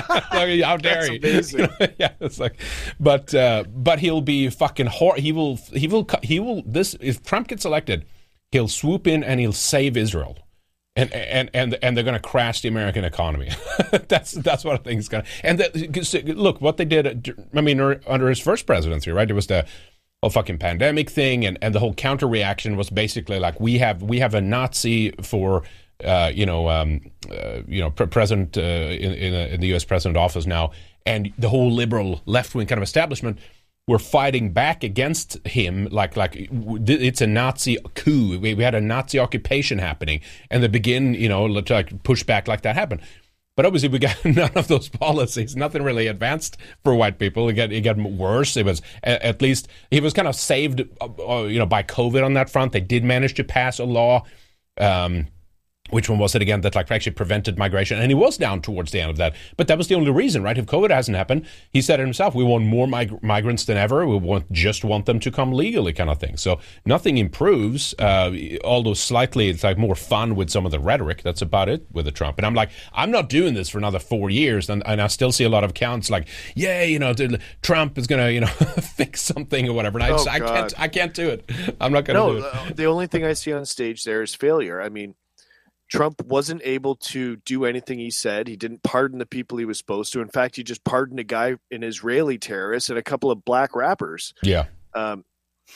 [SPEAKER 1] how dare
[SPEAKER 2] That's
[SPEAKER 1] he?
[SPEAKER 2] amazing.
[SPEAKER 1] You know, yeah, it's like, but uh, but he'll be fucking hor- He will he will he will this if Trump gets elected, he'll swoop in and he'll save Israel. And and and and they're going to crash the American economy. that's that's what I think is going to. And that, look, what they did. I mean, under his first presidency, right? There was the whole fucking pandemic thing, and, and the whole counter reaction was basically like we have we have a Nazi for uh, you know um, uh, you know pre- president uh, in in, a, in the U S president office now, and the whole liberal left wing kind of establishment. We're fighting back against him like like it's a Nazi coup. We, we had a Nazi occupation happening, and they begin, you know, to like push back like that happened. But obviously, we got none of those policies. Nothing really advanced for white people. It got it got worse. It was at least he was kind of saved, uh, you know, by COVID on that front. They did manage to pass a law. Um, Which one was it again that like actually prevented migration? And he was down towards the end of that. But that was the only reason, right? If COVID hasn't happened, he said it himself, we want more mig- migrants than ever. We want just want them to come legally kind of thing. So nothing improves, uh, although slightly it's like more fun with some of the rhetoric. That's about it with the Trump. And I'm like, I'm not doing this for another four years. And, and I still see a lot of accounts like, yeah, you know, Trump is going to, you know, fix something or whatever. And I, just,
[SPEAKER 2] Oh,
[SPEAKER 1] I
[SPEAKER 2] God.
[SPEAKER 1] can't I can't do it. I'm not going to
[SPEAKER 2] No,
[SPEAKER 1] do it.
[SPEAKER 2] uh, the only thing I see on stage there is failure. I mean, Trump wasn't able to do anything he said. He didn't pardon the people he was supposed to. In fact, he just pardoned a guy, an Israeli terrorist, and a couple of black rappers.
[SPEAKER 1] Yeah.
[SPEAKER 2] Um,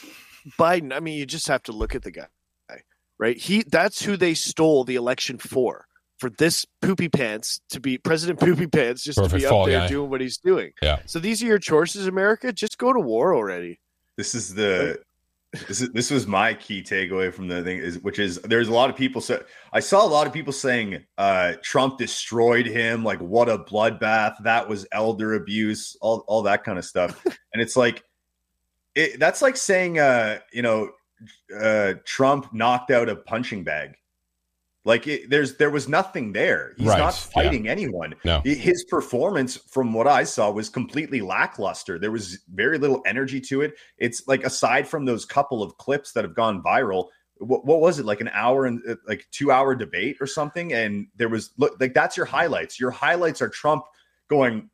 [SPEAKER 2] Biden, I mean, you just have to look at the guy, right? He that's who they stole the election for. For this poopy pants to be President Poopy Pants, just
[SPEAKER 1] Perfect
[SPEAKER 2] to be
[SPEAKER 1] fall
[SPEAKER 2] up there
[SPEAKER 1] guy.
[SPEAKER 2] doing what he's doing.
[SPEAKER 1] Yeah.
[SPEAKER 2] So these are your choices, America. Just go to war already.
[SPEAKER 3] This is the this is this was my key takeaway from the thing is which is there's a lot of people say I saw a lot of people saying uh, Trump destroyed him, like what a bloodbath, that was elder abuse, all all that kind of stuff. And it's like it, that's like saying uh, you know uh, Trump knocked out a punching bag. Like it, there's there was nothing there. He's
[SPEAKER 1] Right.
[SPEAKER 3] not fighting
[SPEAKER 1] Yeah.
[SPEAKER 3] anyone.
[SPEAKER 1] No.
[SPEAKER 3] His performance, from what I saw, was completely lackluster. There was very little energy to it. It's like aside from those couple of clips that have gone viral, what, what was it like an hour and like two hour debate or something? And there was look like that's your highlights. Your highlights are Trump going.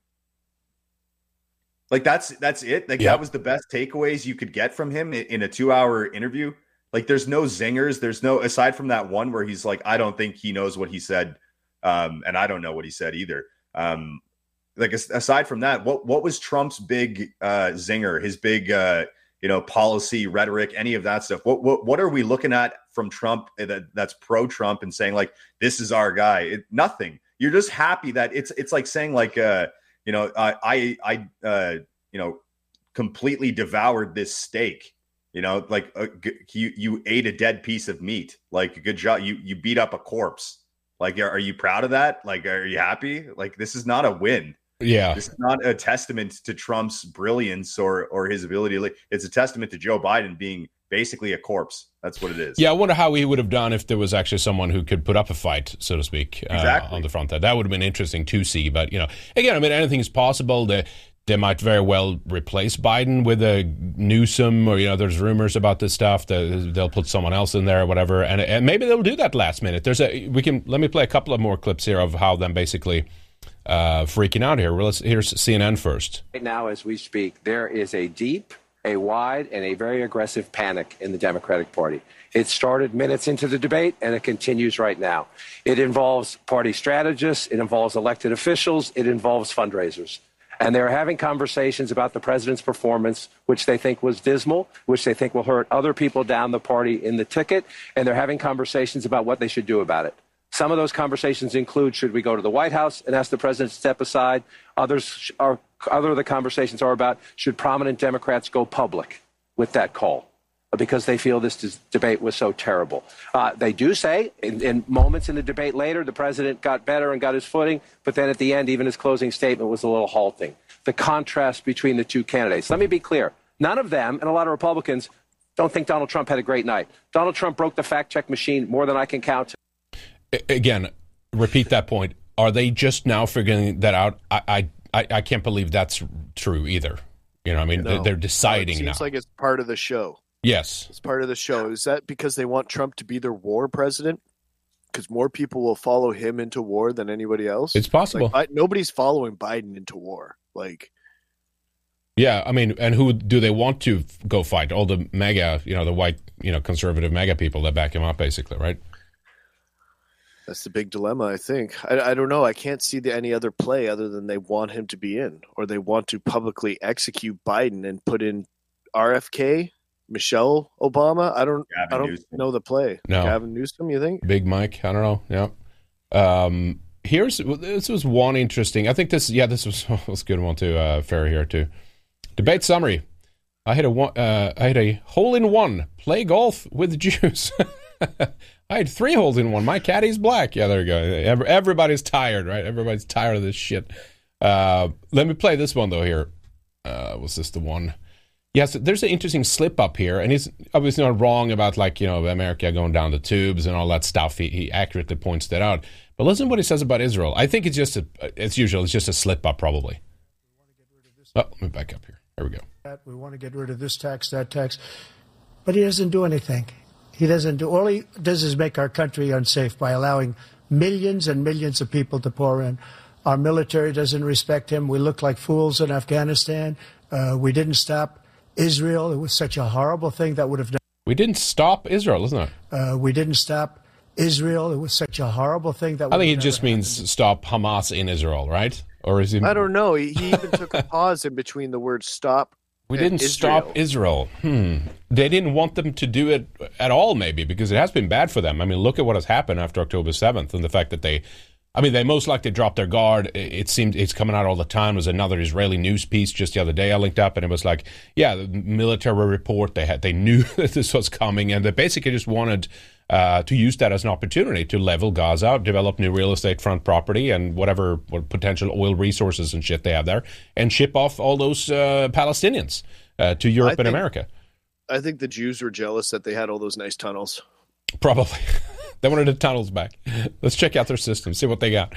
[SPEAKER 3] Like that's that's it. Like
[SPEAKER 1] Yep.
[SPEAKER 3] that was the best takeaways you could get from him in, in a two hour interview. Like there's no zingers. There's no, aside from that one where he's like, I don't think he knows what he said. Um, and I don't know what he said either. Um, like aside from that, what, what was Trump's big uh, zinger, his big, uh, you know, policy rhetoric, any of that stuff? What, what, what are we looking at from Trump that that's pro Trump and saying like, this is our guy? It, nothing. You're just happy that it's, it's like saying like, uh, you know, I, I, I uh, you know, completely devoured this steak. You know, like uh, you you ate a dead piece of meat. Like, good job. You you beat up a corpse. Like, are, are you proud of that? Like, are you happy? Like, this is not a win.
[SPEAKER 1] Yeah.
[SPEAKER 3] This is not a testament to Trump's brilliance or or his ability. To, it's a testament to Joe Biden being basically a corpse. That's what it is.
[SPEAKER 1] Yeah, I wonder how he would have done if there was actually someone who could put up a fight, so to speak, uh,
[SPEAKER 3] Exactly.
[SPEAKER 1] on the front. That that would have been interesting to see. But, you know, again, I mean, anything is possible. The They might very well replace Biden with a Newsom, or, you know, there's rumors about this stuff that they'll put someone else in there or whatever. And, and maybe they'll do that last minute. There's a, we can, let me play a couple of more clips here of how them basically uh, freaking out here. Well, let's, here's C N N first.
[SPEAKER 6] Right now, as we speak, there is a deep, a wide, and a very aggressive panic in the Democratic Party. It started minutes into the debate, and it continues right now. It involves party strategists. It involves elected officials. It involves fundraisers. And they're having conversations about the president's performance, which they think was dismal, which they think will hurt other people down the party in the ticket. And they're having conversations about what they should do about it. Some of those conversations include, should we go to the White House and ask the president to step aside? Others are, other of the conversations are about, should prominent Democrats go public with that call? Because they feel this dis- debate was so terrible. Uh, they do say in, in moments in the debate later, the president got better and got his footing, but then at the end, even his closing statement was a little halting. The contrast between the two candidates. Let me be clear. None of them, and a lot of Republicans, don't think Donald Trump had a great night. Donald Trump broke the fact-check machine more than I can count.
[SPEAKER 1] Again, repeat that point. Are they just now figuring that out? I I, I can't believe that's true either. You know, I mean,
[SPEAKER 2] No.
[SPEAKER 1] they're deciding
[SPEAKER 2] it
[SPEAKER 1] now.
[SPEAKER 2] seems like it's part of the show.
[SPEAKER 1] Yes.
[SPEAKER 2] It's part of the show. Is that because they want Trump to be their war president? Because more people will follow him into war than anybody else?
[SPEAKER 1] It's possible.
[SPEAKER 2] Like, I, nobody's following Biden into war. Like,
[SPEAKER 1] Yeah, I mean, and who do they want to go fight? All the MAGA, you know, the white, you know, conservative MAGA people that back him up, basically, right?
[SPEAKER 2] that's the big dilemma, I think. I, I don't know. I can't see the, any other play other than they want him to be in, or they want to publicly execute Biden and put in R F K, Michelle Obama. I don't.
[SPEAKER 3] Gavin
[SPEAKER 2] I don't
[SPEAKER 3] Newsom.
[SPEAKER 2] know the play.
[SPEAKER 1] No.
[SPEAKER 2] Gavin Newsom. You think?
[SPEAKER 1] Big Mike, I don't know. Yeah. Um, here's this was one interesting. I think this. Yeah, this was was a good one to uh, fair here too. Debate summary. I hit a one. Uh, I hit a hole in one. Play golf with Jews. I had three holes in one. My caddy's black. Yeah, there you go. Every, everybody's tired, right? Everybody's tired of this shit. Uh, let me play this one though. Here, uh, was this the one? Yes, there's an interesting slip up here, and he's obviously not wrong about, like, you know, America going down the tubes and all that stuff. He, he accurately points that out. But listen to what he says about Israel. I think it's just a, as usual, it's just a slip up probably. Oh, let me back up here. There we go.
[SPEAKER 7] We want to get rid of this tax, that tax. But he doesn't do anything. He doesn't do, all he does is make our country unsafe by allowing millions and millions of people to pour in. Our military doesn't respect him. We look like fools in Afghanistan. Uh, we didn't stop Israel. It was such a horrible thing that would have done.
[SPEAKER 1] We didn't stop Israel, isn't it?
[SPEAKER 7] Uh, we didn't stop Israel. It was such a horrible thing that would
[SPEAKER 1] I think
[SPEAKER 7] have
[SPEAKER 1] it just
[SPEAKER 7] never
[SPEAKER 1] means
[SPEAKER 7] happened.
[SPEAKER 1] stop Hamas in Israel, right? Or is he?
[SPEAKER 2] I don't know. He, he even took a pause in between the word "stop"
[SPEAKER 1] We didn't
[SPEAKER 2] Israel.
[SPEAKER 1] stop Israel. Hmm. They didn't want them to do it at all, maybe, because it has been bad for them. I mean, look at what has happened after October seventh and the fact that they, I mean, they most likely dropped their guard. It seemed it's coming out all the time. There was another Israeli news piece just the other day I linked up, and it was like, yeah, the military report, they had, they knew that this was coming, and they basically just wanted uh, to use that as an opportunity to level Gaza, develop new real estate front property and whatever what potential oil resources and shit they have there, and ship off all those uh, Palestinians uh, to Europe
[SPEAKER 2] I
[SPEAKER 1] and
[SPEAKER 2] think,
[SPEAKER 1] America.
[SPEAKER 2] I think the Jews were jealous that they had all those nice tunnels.
[SPEAKER 1] Probably. They wanted the tunnels back. Let's check out their system, see what they got.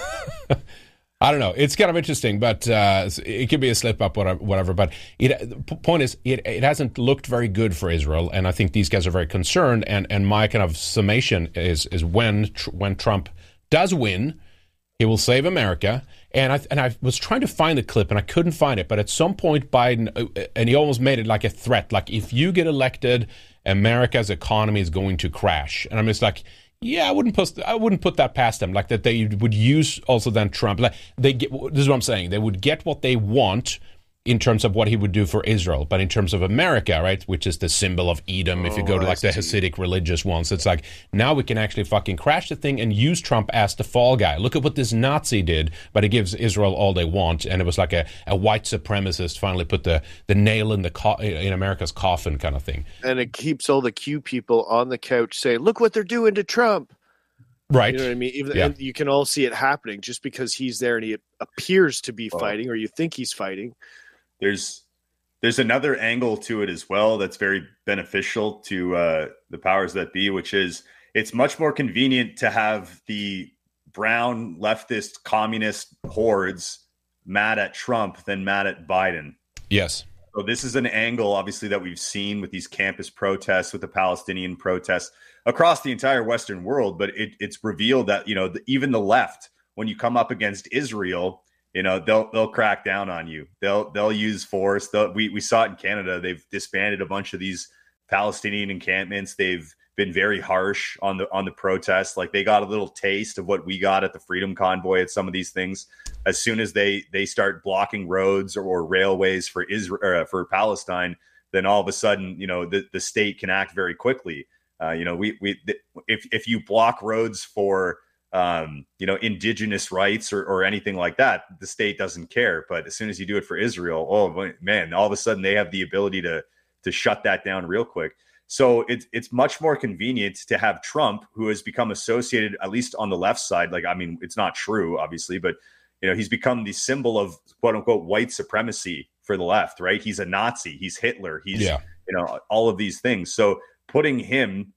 [SPEAKER 1] I don't know. It's kind of interesting, but uh, it could be a slip up, whatever. But it, the point is, it, it hasn't looked very good for Israel, and I think these guys are very concerned. And, and my kind of summation is is when when Trump does win, he will save America. And I and I was trying to find the clip, and I couldn't find it. But at some point, Biden, and he almost made it like a threat, like if you get elected, America's economy is going to crash. And I'm just like, yeah, I wouldn't put I wouldn't put that past them. Like that they would use also then Trump. Like they get, this is what I'm saying. They would get what they want in terms of what he would do for Israel, but in terms of America, right, which is the symbol of Edom. If you go to like the Hasidic religious ones, it's like now we can actually fucking crash the thing and use Trump as the fall guy. Look at what this Nazi did, but it gives Israel all they want, and it was like a, a white supremacist finally put the, the nail in the co- in America's coffin kind of thing.
[SPEAKER 2] And it keeps all the Q people on the couch saying, "Look what they're doing to Trump."
[SPEAKER 1] Right.
[SPEAKER 2] You know what I mean? Even
[SPEAKER 1] yeah.
[SPEAKER 2] and you can all see it happening just because he's there and he appears to be fighting, or you think he's fighting.
[SPEAKER 3] There's there's another angle to it as well that's very beneficial to uh, the powers that be, which is it's much more convenient to have the brown leftist communist hordes mad at Trump than mad at Biden.
[SPEAKER 1] Yes.
[SPEAKER 3] So this is an angle, obviously, that we've seen with these campus protests, with the Palestinian protests across the entire Western world. But it, it's revealed that, you know, the, even the left, when you come up against Israel, you know, they'll they'll crack down on you. They'll they'll use force. They'll, we we saw it in Canada. They've disbanded a bunch of these Palestinian encampments. They've been very harsh on the on the protests. Like they got a little taste of what we got at the Freedom Convoy at some of these things. As soon as they they start blocking roads or, or railways for Israel or for Palestine, then all of a sudden, you know, the, the state can act very quickly. Uh, you know, we we if if you block roads for Um, you know, indigenous rights or, or anything like that, the state doesn't care. But as soon as you do it for Israel, oh man, all of a sudden they have the ability to to shut that down real quick. So it's it's much more convenient to have Trump, who has become associated, at least on the left side. Like, I mean, it's not true, obviously, but you know, he's become the symbol of quote unquote white supremacy for the left, right? He's a Nazi, he's Hitler, he's yeah. you know, all of these things. So putting him,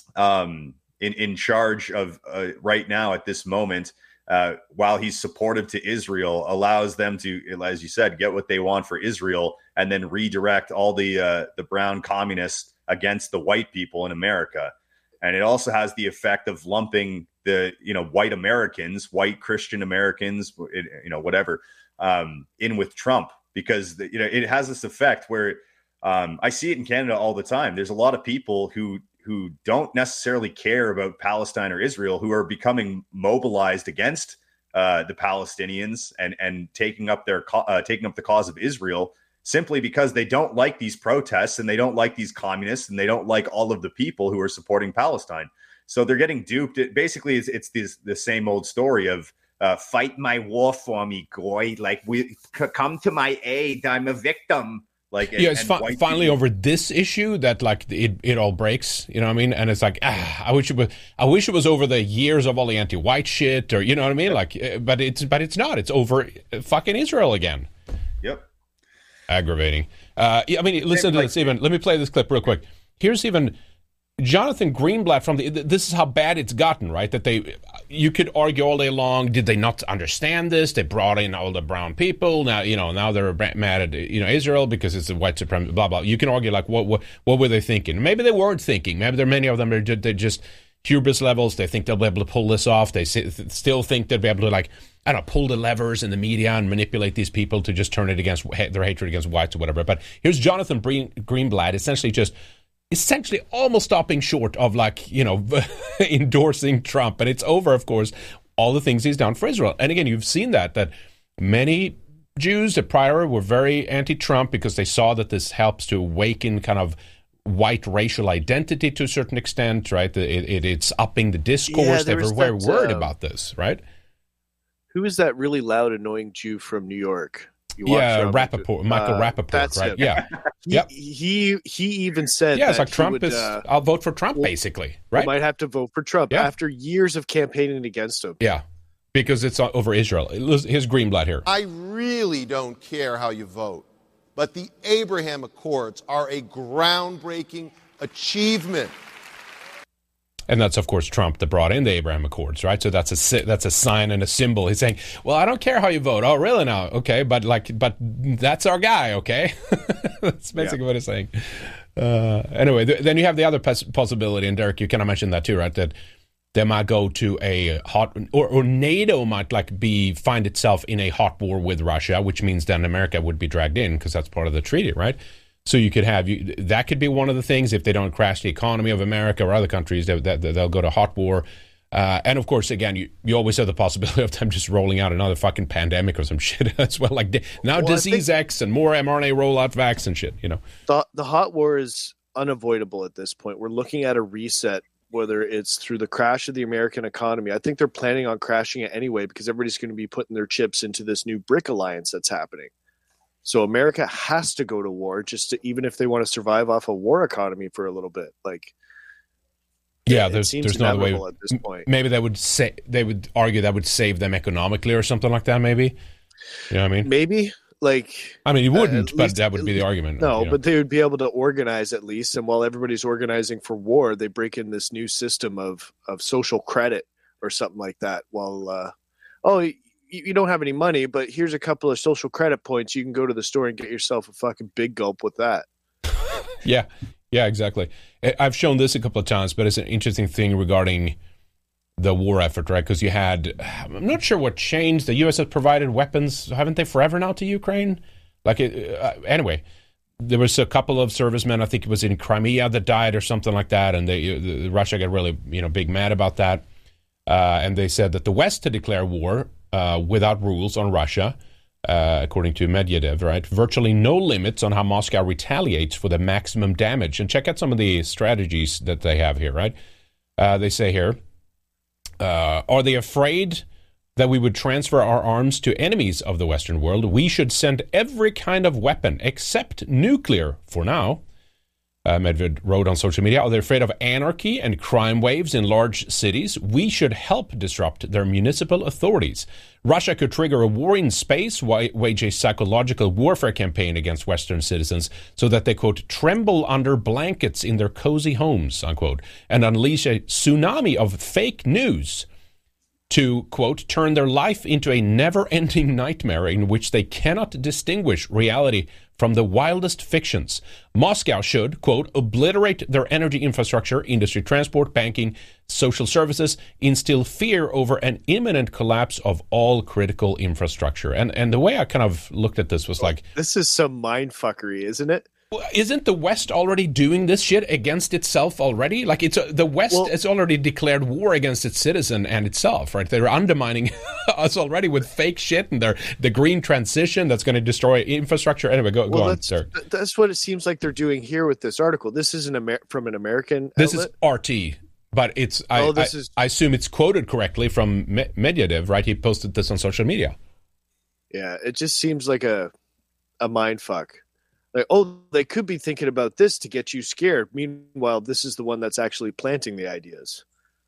[SPEAKER 3] um. in, in charge of uh, right now at this moment, uh, while he's supportive to Israel, allows them to, as you said, get what they want for Israel and then redirect all the uh, the brown communists against the white people in America. And it also has the effect of lumping the, you know, white Americans, white Christian Americans, you know, whatever, um, in with Trump, because, the, you know, it has this effect where um, I see it in Canada all the time. There's a lot of people who who don't necessarily care about Palestine or Israel, who are becoming mobilized against uh, the Palestinians and and taking up their uh, taking up the cause of Israel simply because they don't like these protests and they don't like these communists and they don't like all of the people who are supporting Palestine. So they're getting duped. It, basically, it's, it's this, the same old story of uh, fight my war for me, goy. Like, we come to my aid. I'm a victim. Like,
[SPEAKER 1] yeah, it's fi- finally people. Over this issue that like it, it all breaks, you know what I mean? And it's like, ah, I wish it was, I wish it was over the years of all the anti-white shit, or you know what I mean? Like, but it's, but it's not. It's over fucking Israel again.
[SPEAKER 3] Yep.
[SPEAKER 1] Aggravating. Uh, yeah, I mean, listen to this. Even let me play this clip real quick. Here's even Jonathan Greenblatt from the. This is how bad it's gotten, right? That they, you could argue all day long. Did they not understand this? They brought in all the brown people. Now, you know, now they're mad at you know Israel because it's a white supremacy. Blah blah. You can argue like, what what what were they thinking? Maybe they weren't thinking. Maybe there are many of them are just, they're just hubris levels. They think they'll be able to pull this off. They still think they'll be able to like I don't know, pull the levers in the media and manipulate these people to just turn it against their hatred against whites or whatever. But here's Jonathan Greenblatt, essentially just. essentially almost stopping short of like, you know, endorsing Trump. And it's over, of course, all the things he's done for Israel. And again, you've seen that, that many Jews, a priori, were very anti-Trump because they saw that this helps to awaken kind of white racial identity to a certain extent, right? It, it, it's upping the discourse.
[SPEAKER 2] Yeah,
[SPEAKER 1] they were very worried uh, about this, right?
[SPEAKER 2] Who is that really loud, annoying Jew from New York?
[SPEAKER 1] Yeah, Rappaport, Michael uh, Rappaport, right? Him. Yeah.
[SPEAKER 2] he, yep. he he even said
[SPEAKER 1] yeah,
[SPEAKER 2] that
[SPEAKER 1] it's like Trump
[SPEAKER 2] would,
[SPEAKER 1] is,
[SPEAKER 2] uh,
[SPEAKER 1] I'll vote for Trump, basically, right?
[SPEAKER 2] Might have to vote for Trump
[SPEAKER 1] yeah.
[SPEAKER 2] after years of campaigning against him.
[SPEAKER 1] Yeah, because it's over Israel. His green blood here.
[SPEAKER 8] I really don't care how you vote, but the Abraham Accords are a groundbreaking achievement.
[SPEAKER 1] And that's, of course, Trump that brought in the Abraham Accords, right? So that's a that's a sign and a symbol. He's saying, "Well, I don't care how you vote." Oh, really? Now, okay, but like, but that's our guy, okay? That's basically yeah. what he's saying. Uh, anyway, th- then you have the other pos- possibility, and Derek, you kind of mentioned that too, right? That they might go to a hot, or, or NATO might like be find itself in a hot war with Russia, which means then America would be dragged in because that's part of the treaty, right? So you could have you, that could be one of the things if they don't crash the economy of America or other countries, they, they, they'll go to hot war. Uh, and of course, again, you, you always have the possibility of them just rolling out another fucking pandemic or some shit as well. Like now, well, disease X and more M R N A rollout vax and shit. You know,
[SPEAKER 2] the the hot war is unavoidable at this point. We're looking at a reset, whether it's through the crash of the American economy. I think they're planning on crashing it anyway because everybody's going to be putting their chips into this new BRIC alliance that's happening. So America has to go to war, just to, even if they want to survive off a war economy for a little bit. Like,
[SPEAKER 1] yeah, there's there's no other way.
[SPEAKER 2] At this point.
[SPEAKER 1] Maybe they would say they would argue that would save them economically or something like that. Maybe, you know what I mean?
[SPEAKER 2] Maybe like
[SPEAKER 1] I mean, you wouldn't, uh, but least, that would be the argument.
[SPEAKER 2] No,
[SPEAKER 1] you know?
[SPEAKER 2] But they would be able to organize at least. And while everybody's organizing for war, they break in this new system of of social credit or something like that. While uh, oh. you don't have any money, but here's a couple of social credit points. You can go to the store and get yourself a fucking big gulp with that.
[SPEAKER 1] yeah. Yeah, exactly. I've shown this a couple of times, but it's an interesting thing regarding the war effort, right? Because you had, I'm not sure what changed. The U S has provided weapons, haven't they, forever now to Ukraine? Like, it, uh, anyway, there was a couple of servicemen, I think it was in Crimea, that died or something like that. And they, the, Russia got really, you know, big mad about that. Uh, and they said that the West to declare war Uh, without rules on Russia, uh, according to Medvedev, right? Virtually no limits on how Moscow retaliates for the maximum damage. And check out some of the strategies that they have here, right? Uh, they say here, uh, are they afraid that we would transfer our arms to enemies of the Western world? We should send every kind of weapon except nuclear for now. Uh, Medvedev wrote on social media, are they afraid of anarchy and crime waves in large cities? We should help disrupt their municipal authorities. Russia could trigger a war in space, wage a psychological warfare campaign against Western citizens so that they, quote, tremble under blankets in their cozy homes, unquote, and unleash a tsunami of fake news to, quote, turn their life into a never-ending nightmare in which they cannot distinguish reality from the wildest fictions. Moscow should, quote, obliterate their energy infrastructure, industry, transport, banking, social services, instill fear over an imminent collapse of all critical infrastructure. And and the way I kind of looked at this was like...
[SPEAKER 2] This is some mindfuckery, isn't it?
[SPEAKER 1] Isn't the West already doing this shit against itself already? Like, it's uh, the West well, has already declared war against its citizen and itself, right? They're undermining us already with fake shit and their the green transition that's going to destroy infrastructure. Anyway, go,
[SPEAKER 2] well,
[SPEAKER 1] go on,
[SPEAKER 2] that's,
[SPEAKER 1] sir.
[SPEAKER 2] That's what it seems like they're doing here with this article. This isn't Amer- from an American
[SPEAKER 1] This
[SPEAKER 2] outlet?
[SPEAKER 1] is R T, but it's I,
[SPEAKER 2] oh, this
[SPEAKER 1] I,
[SPEAKER 2] is...
[SPEAKER 1] I assume it's quoted correctly from Me- Medvedev, right? He posted this on social media.
[SPEAKER 2] Yeah, it just seems like a a mind fuck. Like, oh, they could be thinking about this to get you scared. Meanwhile, this is the one that's actually planting the ideas.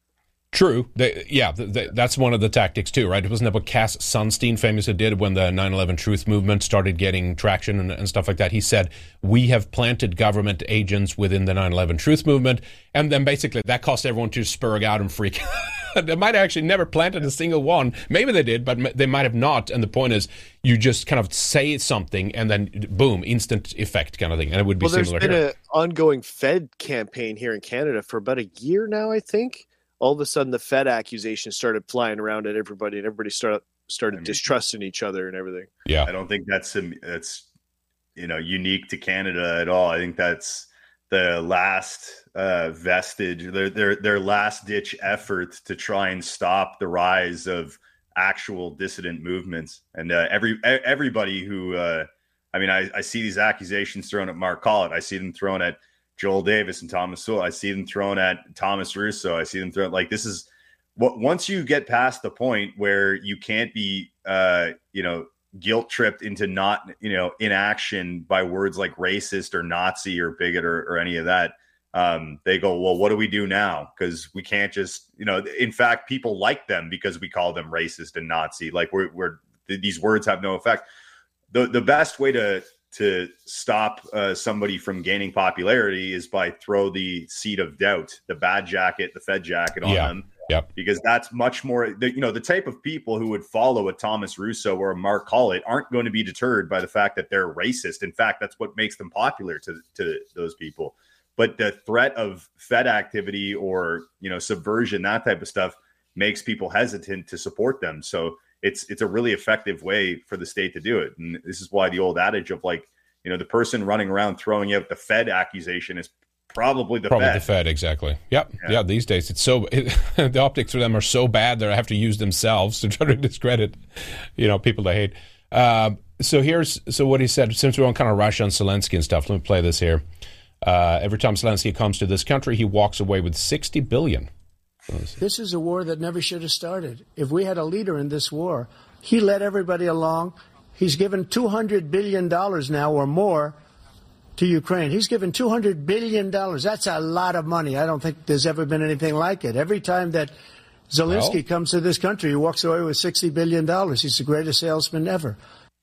[SPEAKER 1] True. They, yeah, they, that's one of the tactics too, right? Wasn't that what Cass Sunstein famously did when the nine eleven Truth movement started getting traction and, and stuff like that? He said, we have planted government agents within the nine eleven Truth movement. And then basically that caused everyone to spurg out and freak out. They might have actually never planted a single one. Maybe they did, but they might have not. And the point is, you just kind of say something and then boom, instant effect kind of thing. And it would be
[SPEAKER 2] well,
[SPEAKER 1] similar here.
[SPEAKER 2] There's been an ongoing Fed campaign here in Canada for about a year now, I think. All of a sudden, the Fed accusations started flying around at everybody, and everybody started started I mean, distrusting each other and everything.
[SPEAKER 1] Yeah,
[SPEAKER 3] I don't think that's that's you know unique to Canada at all. I think that's the last uh, vestige, their their their last ditch effort to try and stop the rise of actual dissident movements. And uh, every everybody who, uh, I mean, I, I see these accusations thrown at Mark Collett. I see them thrown at Joel Davis and Thomas Sowell. I see them thrown at Thomas Russo. I see them thrown like this is what once you get past the point where you can't be, uh, you know, guilt tripped into not, you know, inaction by words like racist or Nazi or bigot or, or any of that. Um, they go, well, what do we do now? Because we can't just, you know, in fact, people like them because we call them racist and Nazi. Like we're, we're these words have no effect. The the best way to to stop uh, somebody from gaining popularity is by throw the seed of doubt, the bad jacket, the Fed jacket on
[SPEAKER 1] yeah.
[SPEAKER 3] them.
[SPEAKER 1] Yep.
[SPEAKER 3] Because that's much more, the, you know, the type of people who would follow a Thomas Russo or a Mark Collett aren't going to be deterred by the fact that they're racist. In fact, that's what makes them popular to, to those people. But the threat of Fed activity or, you know, subversion, that type of stuff makes people hesitant to support them. So it's it's a really effective way for the state to do it. And this is why the old adage of like, you know, the person running around throwing out the Fed accusation is probably the
[SPEAKER 1] Probably
[SPEAKER 3] Fed.
[SPEAKER 1] the Fed, exactly. Yep.
[SPEAKER 3] Yeah.
[SPEAKER 1] Yeah, these days it's so it, the optics for them are so bad that I have to use themselves to try to discredit, you know, people they hate. Uh, so here's so what he said. Since we're on kind of rush on Zelensky and stuff, let me play this here. Uh, every time Zelensky comes to this country, he walks away with sixty billion.
[SPEAKER 7] This is a war that never should have started. If we had a leader in this war, he led everybody along. He's given two hundred billion dollars now or more to Ukraine. He's given two hundred billion dollars. That's a lot of money. I don't think there's ever been anything like it. Every time that Zelensky well, comes to this country, he walks away with sixty billion dollars. He's the greatest salesman ever.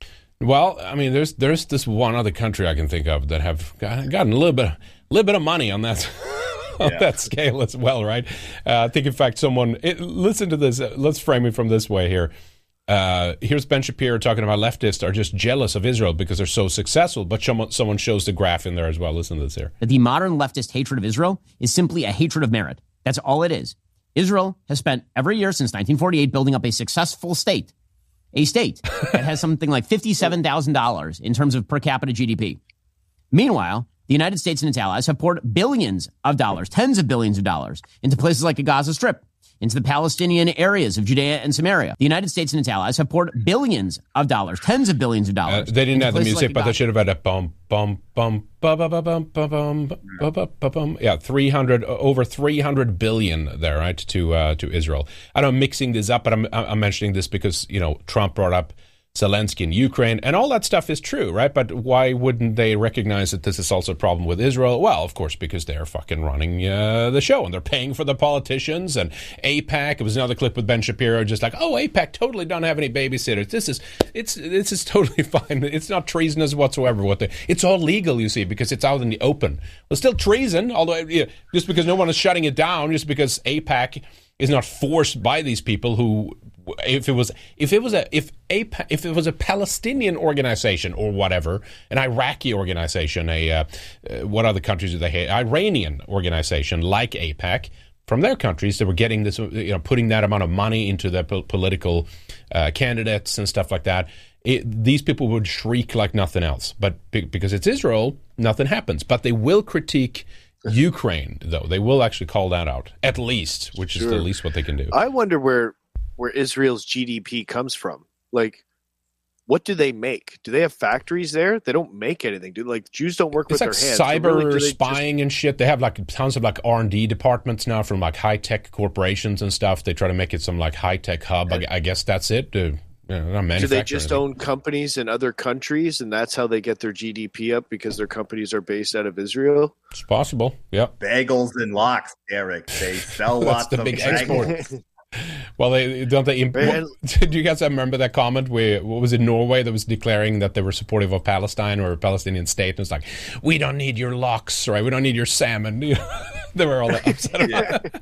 [SPEAKER 1] Well, I mean, there's there's this one other country I can think of that have gotten a little bit, a little bit of money on that on yeah. that scale as well, right? Uh, I think, in fact, someone it, listen to this. Uh, let's frame it from this way here. Uh, here's Ben Shapiro talking about leftists are just jealous of Israel because they're so successful, but someone, someone shows the graph in there as well. Listen to this here.
[SPEAKER 9] The modern leftist hatred of Israel is simply a hatred of merit. That's all it is. Israel has spent every year since nineteen forty-eight building up a successful state, a state that has something like fifty-seven thousand dollars in terms of per capita G D P. Meanwhile, the United States and its allies have poured billions of dollars, tens of billions of dollars, into places like the Gaza Strip, into the Palestinian areas of Judea and Samaria. The United States and its allies have poured billions of dollars, tens of billions of dollars.
[SPEAKER 1] Uh, they didn't have the music,
[SPEAKER 9] like
[SPEAKER 1] but they should have had a bum, bum, bum, bum, bum, bum, bum, bum, bum, bum. Yeah, three hundred, over three hundred billion there, right, to uh, to Israel. I know I'm mixing this up, but I'm I'm mentioning this because, you know, Trump brought up Zelensky in Ukraine, and all that stuff is true, right? But why wouldn't they recognize that this is also a problem with Israel? Well, of course, because they're fucking running uh, the show, and they're paying for the politicians, and AIPAC, it was another clip with Ben Shapiro, just like, oh, AIPAC totally don't have any babysitters. This is, it's, this is totally fine. It's not treasonous whatsoever. What they, it's all legal, you see, because it's out in the open. Well, still treason, although, you know, just because no one is shutting it down, just because AIPAC is not forced by these people who, if it was if it was a if a if it was a Palestinian organization or whatever, an Iraqi organization, a uh, uh, what other countries do they hate? Iranian organization like AIPAC from their countries that were getting this, you know, putting that amount of money into their po- political uh, candidates and stuff like that. It, these people would shriek like nothing else. But be, because it's Israel, nothing happens. But they will critique Ukraine, though. They will actually call that out, at least, which sure. is the least what they can do.
[SPEAKER 2] I wonder where where Israel's G D P comes from. Like, what do they make? Do they have factories there? They don't make anything. Do like Jews don't work
[SPEAKER 1] it's
[SPEAKER 2] with
[SPEAKER 1] like
[SPEAKER 2] their hands?
[SPEAKER 1] Cyber
[SPEAKER 2] so really,
[SPEAKER 1] spying
[SPEAKER 2] just...
[SPEAKER 1] and shit. They have like tons of like R and D departments now from like high tech corporations and stuff. They try to make it some like high tech hub. I, I guess that's it. Uh, you know, not
[SPEAKER 2] do they just own companies in other countries, and that's how they get their G D P up because their companies are based out of Israel?
[SPEAKER 1] It's possible. Yeah.
[SPEAKER 3] Bagels and locks, Derek. They sell lots
[SPEAKER 1] the
[SPEAKER 3] of
[SPEAKER 1] big
[SPEAKER 3] bagels.
[SPEAKER 1] Export. Well, they don't they. Imp-
[SPEAKER 2] Man.
[SPEAKER 1] Do you guys remember that comment where what was it, Norway that was declaring that they were supportive of Palestine or a Palestinian state? And it's like, we don't need your lox, right? We don't need your salmon. They were all upset about it.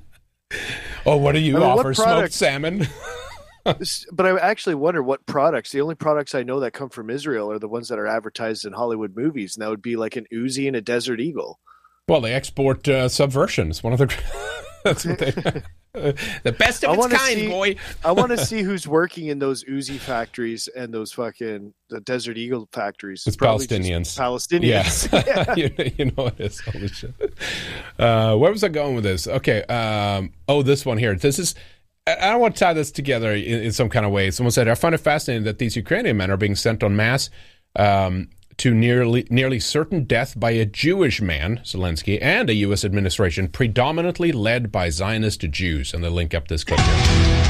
[SPEAKER 1] Oh, what do you I mean, offer? Smoked salmon.
[SPEAKER 2] But I actually wonder what products. The only products I know that come from Israel are the ones that are advertised in Hollywood movies, and that would be like an Uzi and a Desert Eagle.
[SPEAKER 1] Well, they export uh, Subversion. It's one of the. That's what they. Uh, the best of its kind,
[SPEAKER 2] see,
[SPEAKER 1] boy.
[SPEAKER 2] I want to see who's working in those Uzi factories and those fucking the Desert Eagle factories.
[SPEAKER 1] It's, it's Palestinians.
[SPEAKER 2] Palestinians.
[SPEAKER 1] Yeah. you, you know it is. Holy shit. Uh, where was I going with this? Okay. Um, oh, this one here. This is. I want to tie this together in, in some kind of way. Someone said, I find it fascinating that these Ukrainian men are being sent en masse um, to nearly nearly certain death by a Jewish man, Zelensky, and a U S administration predominantly led by Zionist Jews. And they'll link up this clip here.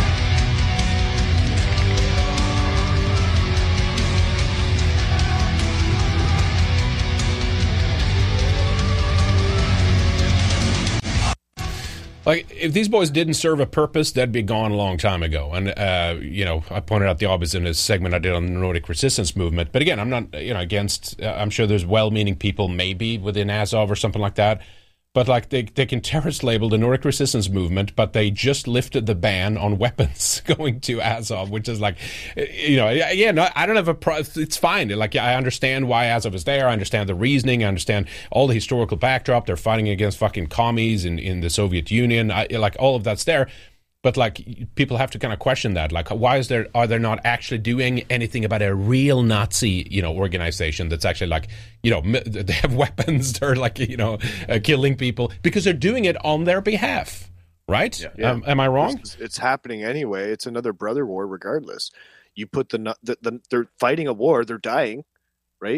[SPEAKER 1] Like, if these boys didn't serve a purpose, they'd be gone a long time ago. And, uh, you know, I pointed out the obvious in a segment I did on the Nordic resistance movement. But again, I'm not, you know, against, uh, I'm sure there's well-meaning people maybe within Azov or something like that. But, like, they they can terrorist label the Nordic resistance movement, but they just lifted the ban on weapons going to Azov, which is like, you know, yeah, no, I don't have a pro- it's fine. Like, I understand why Azov is there. I understand the reasoning. I understand all the historical backdrop. They're fighting against fucking commies in, in the Soviet Union. I, like, all of that's there. But, like, people have to kind of question that. Like, why is there, are they not actually doing anything about a real Nazi, you know, organization that's actually, like, you know, they have weapons, they're, like, you know, uh, killing people because they're doing it on their behalf, right? Yeah. Yeah. Um, am I wrong?
[SPEAKER 2] It's, it's happening anyway. It's another brother war regardless. You put the, the, the they're fighting a war, they're dying, right?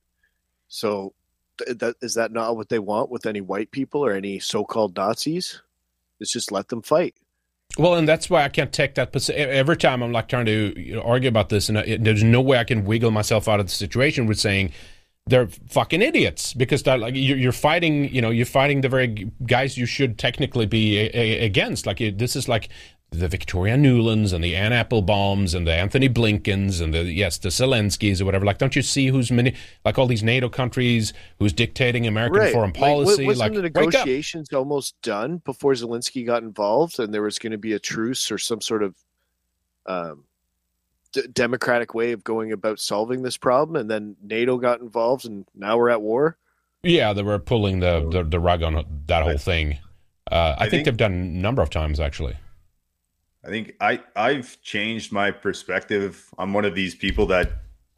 [SPEAKER 2] So th- that, is that not what they want with any white people or any so-called Nazis? It's just let them fight.
[SPEAKER 1] Well, and that's why I can't take that position. Every time I'm like trying to you know, argue about this, and it, there's no way I can wiggle myself out of the situation with saying they're fucking idiots because they're like you're, you're fighting, you know, you're fighting the very guys you should technically be a, a, against. Like this is like the Victoria Nulands and the Ann Applebaums and the Anthony Blinkens and the yes the Zelenskys or whatever. Like, don't you see who's many like all these NATO countries who's dictating American
[SPEAKER 2] right.
[SPEAKER 1] foreign policy?
[SPEAKER 2] Like, wasn't
[SPEAKER 1] like
[SPEAKER 2] the negotiations almost done before Zelensky got involved, and there was going to be a truce or some sort of um, d- democratic way of going about solving this problem, and then NATO got involved, and now we're at war.
[SPEAKER 1] Yeah, they were pulling the the, the rug on that whole thing. Uh, I, I think, think they've done a number of times actually.
[SPEAKER 3] I think I, I've changed my perspective. I'm one of these people that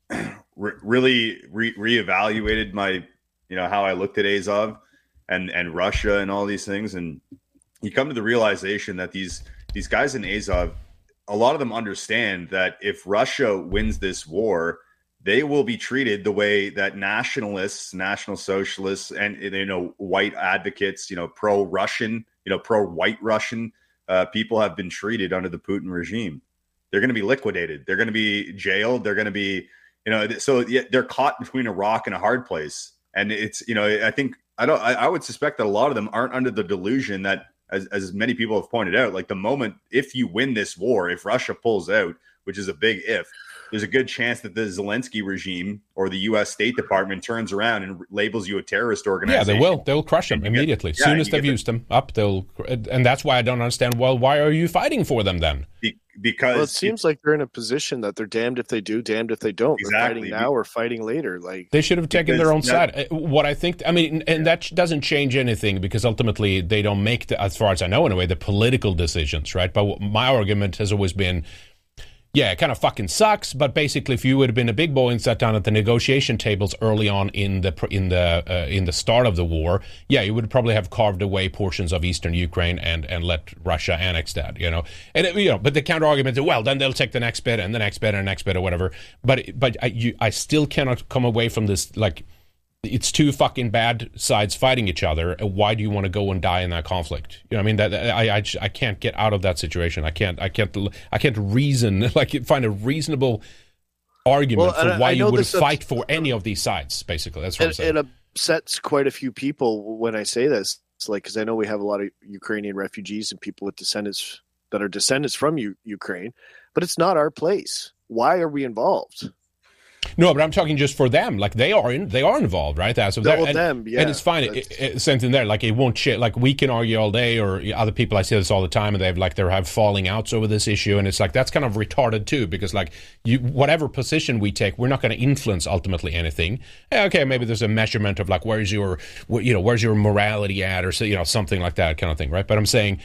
[SPEAKER 3] re- really re- reevaluated my, you know, how I looked at Azov and, and Russia and all these things. And you come to the realization that these, these guys in Azov, a lot of them understand that if Russia wins this war, they will be treated the way that nationalists, national socialists, and, you know, white advocates, you know, pro-Russian, you know, pro-white Russian, Uh, people have been treated under the Putin regime. They're going to be liquidated. They're going to be jailed. They're going to be, you know, so they're caught between a rock and a hard place. And it's, you know, I think I don't, I, I would suspect that a lot of them aren't under the delusion that, as, as many people have pointed out, like the moment, if you win this war, if Russia pulls out, which is a big if, there's a good chance that the Zelensky regime or the U S State Department turns around and labels you a terrorist organization.
[SPEAKER 1] Yeah, they will. They'll crush them immediately. As yeah, soon as they've used them up, they'll. And that's why I don't understand, well, why are you fighting for them then?
[SPEAKER 3] Be, because
[SPEAKER 2] well, it seems like they're in a position that they're damned if they do, damned if they don't. Exactly. They're fighting now or fighting later. Like
[SPEAKER 1] they should have taken their own that, side. What I think, I mean, and that doesn't change anything because ultimately they don't make, the, as far as I know anyway, the political decisions, right? But my argument has always been, yeah, it kind of fucking sucks, but basically, if you would have been a big boy and sat down at the negotiation tables early on in the in the uh, in the start of the war, yeah, you would probably have carved away portions of eastern Ukraine and, and let Russia annex that, you know. And it, you know, but the counter argument is, well, then they'll take the next bit and the next bit and the next bit or whatever. But but I, you, I still cannot come away from this like it's two fucking bad sides fighting each other. Why do you want to go and die in that conflict? You know, what I mean, that I, I, I can't get out of that situation. I can't, I can't, I can't reason like find a reasonable argument well, for why you would fight ups- for any of these sides. Basically, that's what
[SPEAKER 2] it,
[SPEAKER 1] I'm saying.
[SPEAKER 2] It upsets quite a few people when I say this. It's like because I know we have a lot of Ukrainian refugees and people with descendants that are descendants from U- Ukraine, but it's not our place. Why are we involved?
[SPEAKER 1] No, but I'm talking just for them. Like they are in, they are involved, right? So
[SPEAKER 2] well,
[SPEAKER 1] and,
[SPEAKER 2] them, yeah.
[SPEAKER 1] And it's fine. It, it, same thing there. Like it won't shit. Like we can argue all day, or other people. I see this all the time, and they have like they have falling outs over this issue, and it's like that's kind of retarded too, because like you, whatever position we take, we're not going to influence ultimately anything. Okay, maybe there's a measurement of like where's your, you know, where's your morality at, or so, you know, something like that kind of thing, right? But I'm saying,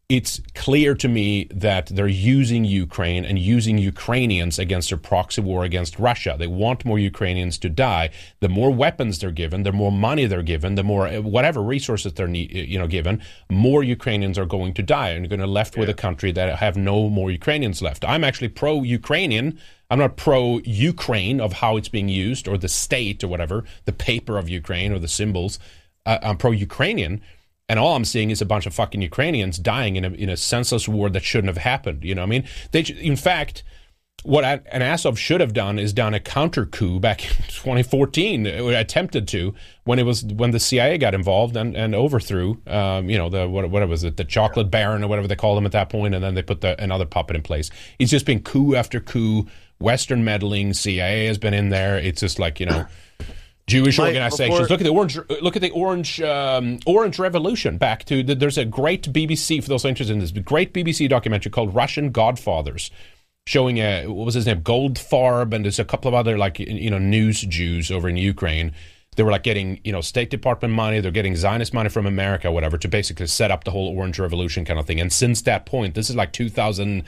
[SPEAKER 1] it's clear to me that they're using Ukraine and using Ukrainians against their proxy war against Russia. They want more Ukrainians to die. The more weapons they're given, the more money they're given, the more whatever resources they're you know given, more Ukrainians are going to die, and you're going to left yeah. with a country that have no more Ukrainians left. I'm actually pro-Ukrainian. I'm not pro-Ukraine of how it's being used or the state or whatever, the paper of Ukraine or the symbols. Uh, I'm pro-Ukrainian. And all I'm seeing is a bunch of fucking Ukrainians dying in a in a senseless war that shouldn't have happened. You know what I mean? They, in fact, what an Azov should have done is done a counter coup back in twenty fourteen, attempted to, when it was when the C I A got involved and, and overthrew, um, you know, the what what was it, the chocolate baron or whatever they called him at that point, and then they put the, another puppet in place. It's just been coup after coup, Western meddling. C I A has been in there. It's just like, you know. Jewish
[SPEAKER 2] Mike,
[SPEAKER 1] organizations.
[SPEAKER 2] before...
[SPEAKER 1] Look at the orange. Look at the orange. Um, orange Revolution. Back to the, there's a great B B C for those interested in this. Great B B C documentary called Russian Godfathers, showing a what was his name, Goldfarb, and there's a couple of other like you know news Jews over in Ukraine. They were like getting you know State Department money. They're getting Zionist money from America, whatever, to basically set up the whole Orange Revolution kind of thing. And since that point, this is like two thousand.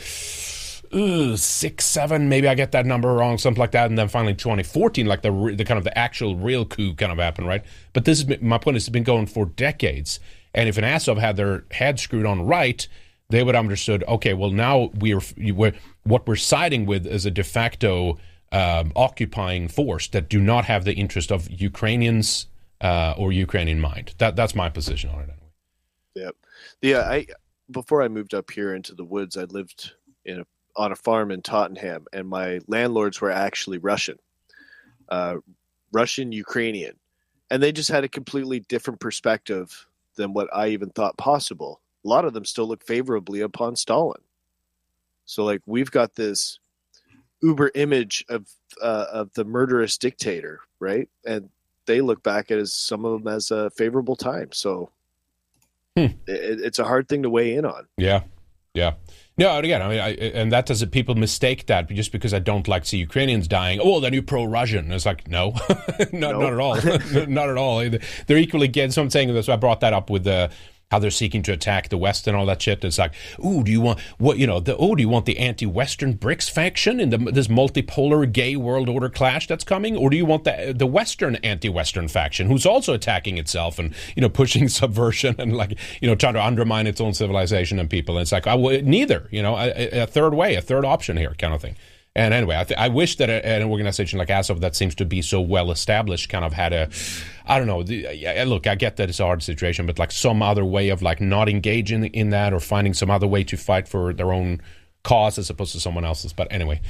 [SPEAKER 1] Ugh, six, seven, maybe I get that number wrong, something like that, and then finally twenty fourteen, like the the kind of the actual real coup kind of happened, right? But this is my point is it's been going for decades, and if an Azov had their head screwed on right, they would have understood. Okay, well now we're, we're what we're siding with is a de facto um, occupying force that do not have the interest of Ukrainians uh, or Ukraine in mind. That that's my position on it. Anyway.
[SPEAKER 2] Yep. Yeah. I before I moved up here into the woods, I lived in a on a farm in Tottenham, and my landlords were actually Russian, uh, Russian Ukrainian, and they just had a completely different perspective than what I even thought possible. A lot of them still look favorably upon Stalin. So, like, we've got this uber image of uh, of the murderous dictator, right? And they look back at as some of them as a favorable time. So, hmm. it, it's a hard thing to weigh in on.
[SPEAKER 1] Yeah, yeah. No, and again, I mean, I, and that does it. People mistake that just because I don't like to see Ukrainians dying. Oh, then you're pro-Russian. It's like, no, no,
[SPEAKER 2] no.
[SPEAKER 1] not at all, not at all. They're equally against. So I'm saying this. I brought that up with the. How they're seeking to attack the West and all that shit. It's like, ooh, do you want what you know? The oh, do you want the anti-Western BRICS faction in the, this multipolar gay world order clash that's coming, or do you want the the Western anti-Western faction who's also attacking itself and you know pushing subversion and like you know trying to undermine its own civilization and people? And it's like, I w- neither, you know, a, a third way, a third option here, kind of thing. And anyway, I, th- I wish that a, an organization like Azov that seems to be so well established kind of had a, I don't know, the, yeah, look, I get that it's a hard situation, but like some other way of like not engaging in that or finding some other way to fight for their own cause as opposed to someone else's. But anyway,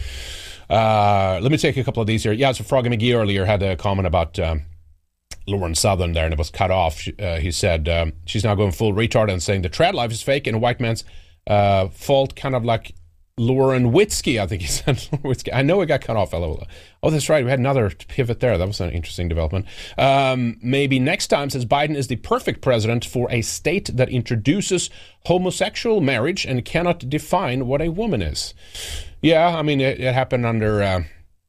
[SPEAKER 1] uh, let me take a couple of these here. Yeah, so Froggy McGee earlier had a comment about um, Lauren Southern there, and it was cut off. Uh, he said um, she's now going full retard and saying the trad life is fake and a white man's uh, fault, kind of like Lauren Witzke, I think he said. Witzke. I know it got cut off. Oh, that's right. We had another pivot there. That was an interesting development. Um, maybe next time, says Biden is the perfect president for a state that introduces homosexual marriage and cannot define what a woman is. Yeah, I mean, it, it happened under uh,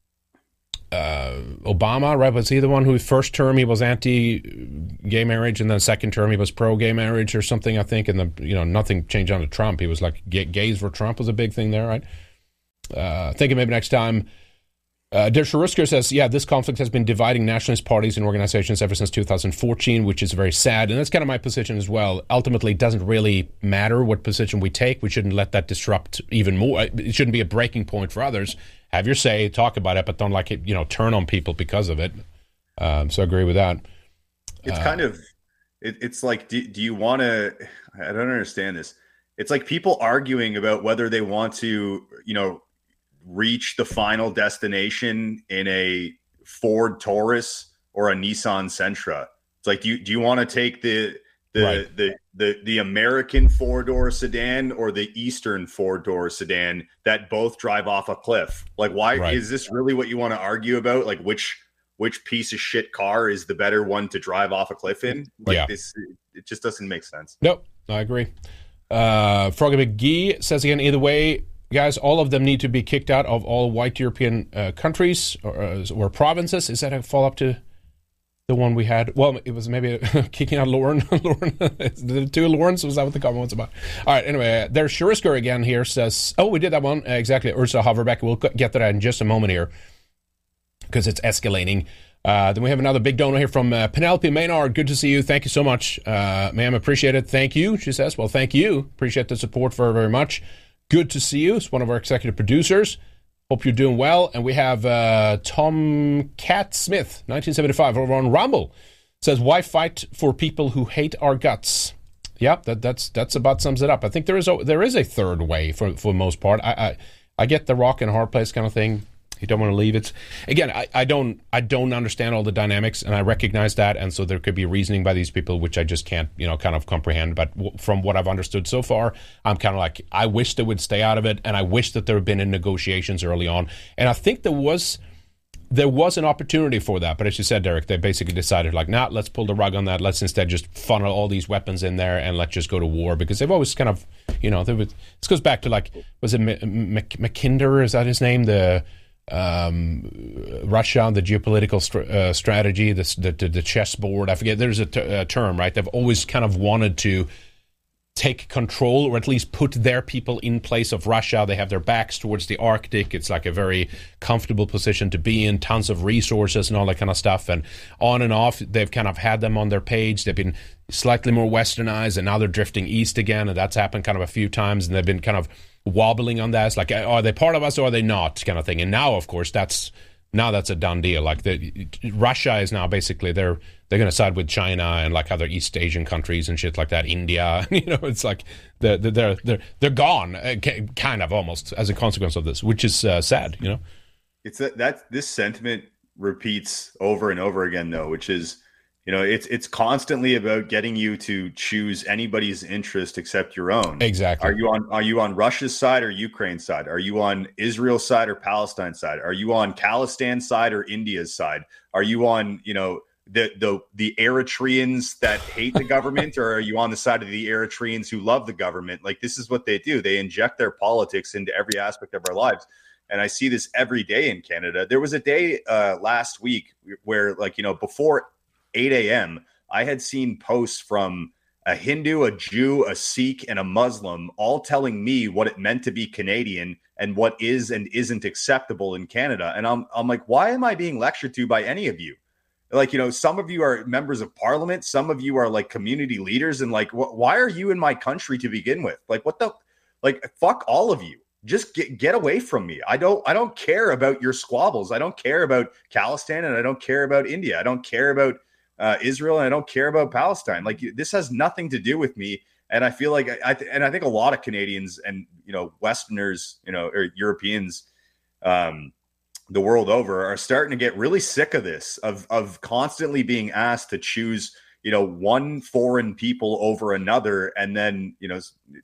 [SPEAKER 1] uh, Obama, right? Was he the one who first term he was anti-gay marriage, and then second term he was pro-gay marriage or something, I think, and the you know nothing changed under Trump. He was like gay, gays for Trump was a big thing there, right? Uh, thinking maybe next time. Uh, Der Sharusker says, yeah, this conflict has been dividing nationalist parties and organizations ever since two thousand fourteen, which is very sad. And that's kind of my position as well. Ultimately, it doesn't really matter what position we take. We shouldn't let that disrupt even more. It shouldn't be a breaking point for others. Have your say, talk about it, but don't like it, you know, turn on people because of it. Um, so I agree with that.
[SPEAKER 3] It's
[SPEAKER 1] uh,
[SPEAKER 3] kind of, it, it's like, do, do you want to, I don't understand this. It's like people arguing about whether they want to, you know, reach the final destination in a Ford Taurus or a Nissan Sentra. It's like, do you, do you want to take the, the, right. the, the, the American four-door sedan or the Eastern four-door sedan that both drive off a cliff? Like, why right. is this really what you want to argue about? Like, which, which piece of shit car is the better one to drive off a cliff in? Like yeah. this, it just doesn't make sense.
[SPEAKER 1] Nope. I agree. Uh, Froggy McGee says again, either way, guys, all of them need to be kicked out of all white European uh, countries or, uh, or provinces. Is that a follow-up to the one we had. Well, it was maybe kicking out Lauren. Lauren, the two Laurens, was that what the comment was about? All right, anyway, there's Shurisker again here says, oh, we did that one. Uh, exactly, Ursula Haverbeck. We'll get to that in just a moment here because it's escalating. Uh, then we have another big donor here from uh, Penelope Maynard. Good to see you. Thank you so much, uh, ma'am. Appreciate it. Thank you, she says. Well, thank you. Appreciate the support very, very much. Good to see you. It's one of our executive producers. Hope you're doing well. And we have uh, Tom Cat Smith, nineteen seventy-five, over on Rumble. Says, why fight for people who hate our guts? Yeah, that, that's that's about sums it up. I think there is a, there is a third way for for the most part. I, I I get the rock and hard place kind of thing. You don't want to leave it. Again, I, I don't I don't understand all the dynamics, and I recognize that, and so there could be reasoning by these people which I just can't, you know, kind of comprehend. But w- from what I've understood so far, I'm kind of like, I wish they would stay out of it, and I wish that there had been in negotiations early on. And I think there was there was an opportunity for that, but as you said, Derek, they basically decided like, nah, let's pull the rug on that. Let's instead just funnel all these weapons in there and let's just go to war, because they've always kind of, you know, they would, this goes back to like, was it M- M- Mackinder? Is that his name? The um Russia, the geopolitical st- uh, strategy, the, the the chessboard, I forget, there's a, t- a term, right? They've always kind of wanted to take control, or at least put their people in place of Russia. They have their backs towards the Arctic. It's like a very comfortable position to be in, tons of resources and all that kind of stuff, and on and off they've kind of had them on their page. They've been slightly more westernized, and now they're drifting east again, and that's happened kind of a few times, and they've been kind of wobbling on that. It's like, are they part of us or are they not, kind of thing. And now, of course, that's now that's a done deal. Like the Russia is now basically they're they're going to side with China and like other East Asian countries and shit like that, India. You know, it's like they're they're they're they're gone, uh, kind of almost as a consequence of this, which is uh, sad. You know,
[SPEAKER 3] it's that that this sentiment repeats over and over again, though, which is, you know, it's it's constantly about getting you to choose anybody's interest except your own.
[SPEAKER 1] Exactly.
[SPEAKER 3] Are you on are you on Russia's side or Ukraine's side? Are you on Israel's side or Palestine's side? Are you on Khalistan's side or India's side? Are you on, you know, the the the Eritreans that hate the government, or are you on the side of the Eritreans who love the government? Like, this is what they do. They inject their politics into every aspect of our lives. And I see this every day in Canada. There was a day uh, last week where, like, you know, before eight a.m., I had seen posts from a Hindu, a Jew, a Sikh, and a Muslim all telling me what it meant to be Canadian and what is and isn't acceptable in Canada. And I'm I'm like, why am I being lectured to by any of you? Like, you know, some of you are members of parliament, some of you are like community leaders, and like, wh- why are you in my country to begin with? Like, what the, like, fuck all of you. Just get get away from me. I don't I don't care about your squabbles. I don't care about Khalistan, and I don't care about India. I don't care about Uh, Israel, and I don't care about Palestine. Like, this has nothing to do with me. And I feel like I th- and I think a lot of Canadians and, you know, Westerners, you know, or Europeans, um, the world over, are starting to get really sick of this, of of constantly being asked to choose, you know, one foreign people over another, and then, you know,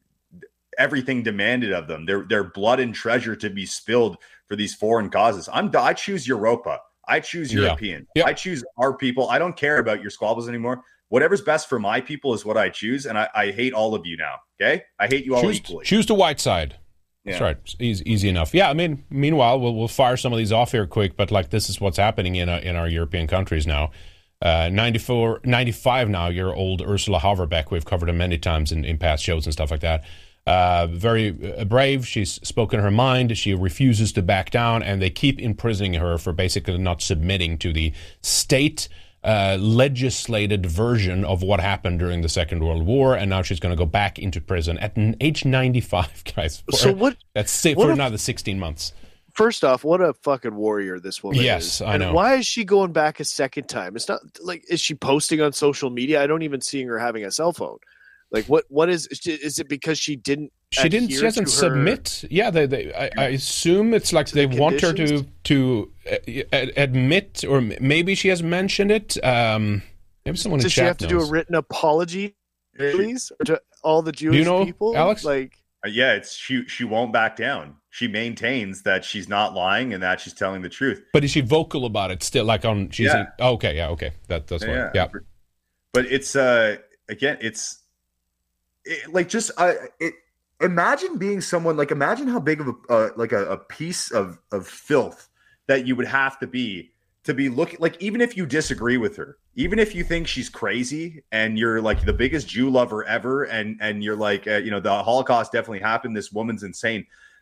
[SPEAKER 3] everything demanded of them, their their blood and treasure to be spilled for these foreign causes. I'm I choose Europa. I choose European.
[SPEAKER 1] Yeah. Yeah.
[SPEAKER 3] I choose our people. I don't care about your squabbles anymore. Whatever's best for my people is what I choose, and I, I hate all of you now. Okay, I hate you all
[SPEAKER 1] choose,
[SPEAKER 3] equally.
[SPEAKER 1] Choose the white side.
[SPEAKER 3] Yeah.
[SPEAKER 1] That's right. Easy, easy enough. Yeah, I mean, meanwhile, we'll we'll fire some of these off here quick, but like, this is what's happening in uh, in our European countries now. Uh, ninety-four, ninety-five now year old Ursula Haverbeck. We've covered her many times in, in past shows and stuff like that. Uh, very uh, brave. She's spoken her mind. She refuses to back down, and they keep imprisoning her for basically not submitting to the state uh, legislated version of what happened during the Second World War. And now she's going to go back into prison at age ninety-five, guys. For,
[SPEAKER 2] so what?
[SPEAKER 1] That's for
[SPEAKER 2] what
[SPEAKER 1] another sixteen months.
[SPEAKER 2] First off, what a fucking warrior this woman
[SPEAKER 1] yes,
[SPEAKER 2] is.
[SPEAKER 1] I
[SPEAKER 2] and
[SPEAKER 1] know.
[SPEAKER 2] Why is she going back a second time? It's not like, is she posting on social media? I don't even see her having a cell phone. Like, what? What is? Is it because she didn't?
[SPEAKER 1] She didn't. She doesn't submit. Yeah, they. they I, I assume it's like they
[SPEAKER 2] the
[SPEAKER 1] want her
[SPEAKER 2] conditions?
[SPEAKER 1] to to uh, admit, or maybe she has mentioned it. Um, maybe someone in
[SPEAKER 2] Does she
[SPEAKER 1] chat
[SPEAKER 2] have to
[SPEAKER 1] knows.
[SPEAKER 2] do a written apology, please, or to all the Jewish
[SPEAKER 1] Do you know,
[SPEAKER 2] people?
[SPEAKER 1] Alex?
[SPEAKER 2] Like,
[SPEAKER 3] Uh, yeah, it's she. She won't back down. She maintains that she's not lying and that she's telling the truth.
[SPEAKER 1] But is she vocal about it still? Like on? She's
[SPEAKER 3] Yeah.
[SPEAKER 1] in, oh, okay. Yeah. Okay. That that's
[SPEAKER 3] Yeah,
[SPEAKER 1] what. Yeah.
[SPEAKER 3] But it's uh again, it's it, like just uh, it. Imagine being someone like imagine how big of a uh, like a, a piece of of filth that you would have to be to be looking like, even if you disagree with her, even if you think she's crazy and you're like the biggest Jew lover ever, and and you're like, uh, you know, the Holocaust definitely happened, this woman's insane.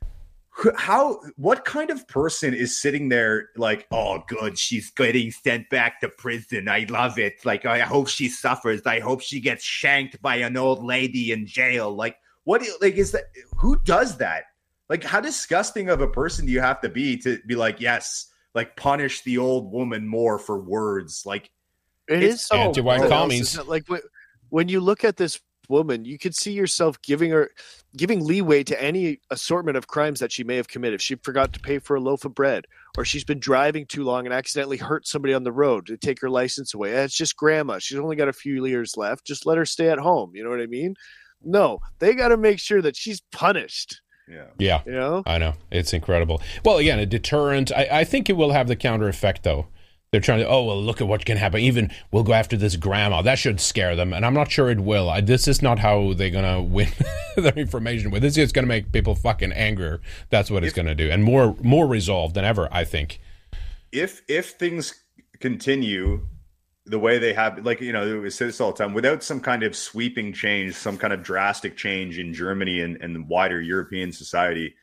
[SPEAKER 3] How, what kind of person is sitting there like, oh, good, she's getting sent back to prison, I love it, like, I hope she suffers, I hope she gets shanked by an old lady in jail? Like, what, like, is that, who does that? Like, how disgusting of a person do you have to be to be like, yes, like, punish the old woman more for words? Like,
[SPEAKER 2] it is so
[SPEAKER 1] anti-white commies.
[SPEAKER 2] Like, when you look at this woman, you could see yourself giving her giving leeway to any assortment of crimes that she may have committed. If she forgot to pay for a loaf of bread, or she's been driving too long and accidentally hurt somebody on the road to take her license away. It's just grandma. She's only got a few years left. Just let her stay at home. You know what I mean? No, they got to make sure that she's punished.
[SPEAKER 3] Yeah.
[SPEAKER 1] Yeah.
[SPEAKER 2] You know?
[SPEAKER 1] I know. It's incredible. Well, again, a deterrent. I, I think it will have the counter effect, though. They're trying to, oh, well, look at what can happen. Even we'll go after this grandma. That should scare them. And I'm not sure it will. I, this is not how they're going to win their information with. This is going to make people fucking angrier. That's what it's going to do. And more more resolved than ever, I think.
[SPEAKER 3] If if things continue the way they have, like, you know, we say this all the time, without some kind of sweeping change, some kind of drastic change in Germany and, and the wider European society,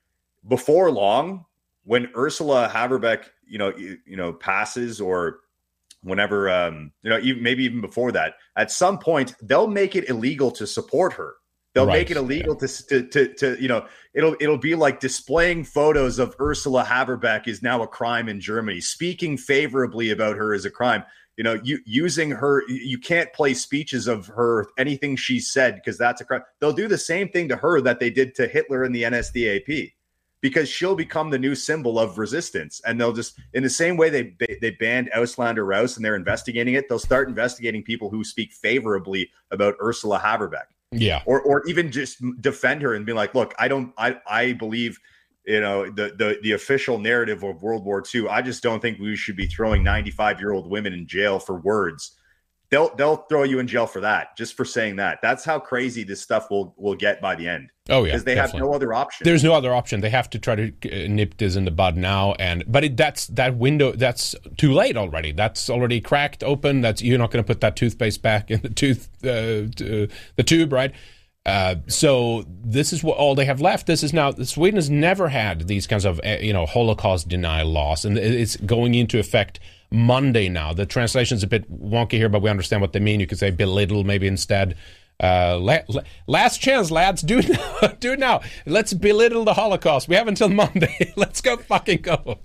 [SPEAKER 3] before long, when Ursula Haberbeck, you know, you, you know, passes, or whenever, um, you know, even, maybe even before that, at some point they'll make it illegal to support her. They'll
[SPEAKER 1] Right,
[SPEAKER 3] make it illegal
[SPEAKER 1] yeah.
[SPEAKER 3] to, to, to, to, you know, it'll, it'll be like displaying photos of Ursula Haberbeck is now a crime in Germany. Speaking favorably about her is a crime. You know, you using her, you can't play speeches of her, anything she said, because that's a crime. They'll do the same thing to her that they did to Hitler and the N S D A P. Because she'll become the new symbol of resistance. And they'll just, in the same way they they banned Auslander Rouse and they're investigating it, they'll start investigating people who speak favorably about Ursula Haberbeck.
[SPEAKER 1] Yeah.
[SPEAKER 3] Or or even just defend her and be like, look, I don't, I, I believe, you know, the, the, the official narrative of World War Two. I just don't think we should be throwing ninety-five-year-old women in jail for words. They'll they'll throw you in jail for that, just for saying that. That's how crazy this stuff will will get by the end.
[SPEAKER 1] Oh yeah,
[SPEAKER 3] because they
[SPEAKER 1] definitely.
[SPEAKER 3] have no other option.
[SPEAKER 1] There's no other option. They have to try to uh, nip this in the bud now, and but it, that's that window. That's too late already. That's already cracked open. That's you're not going to put that toothpaste back in the tooth uh, t- uh, the tube, right? Uh, so this is what all they have left. This is now Sweden has never had these kinds of uh, you know Holocaust denial laws, and it's going into effect Monday now. The translation's a bit wonky here, but we understand what they mean. You could say belittle maybe instead. Uh, la- la- last chance, lads. Do it now. Do it now. Let's belittle the Holocaust. We have until Monday. Let's go fucking go.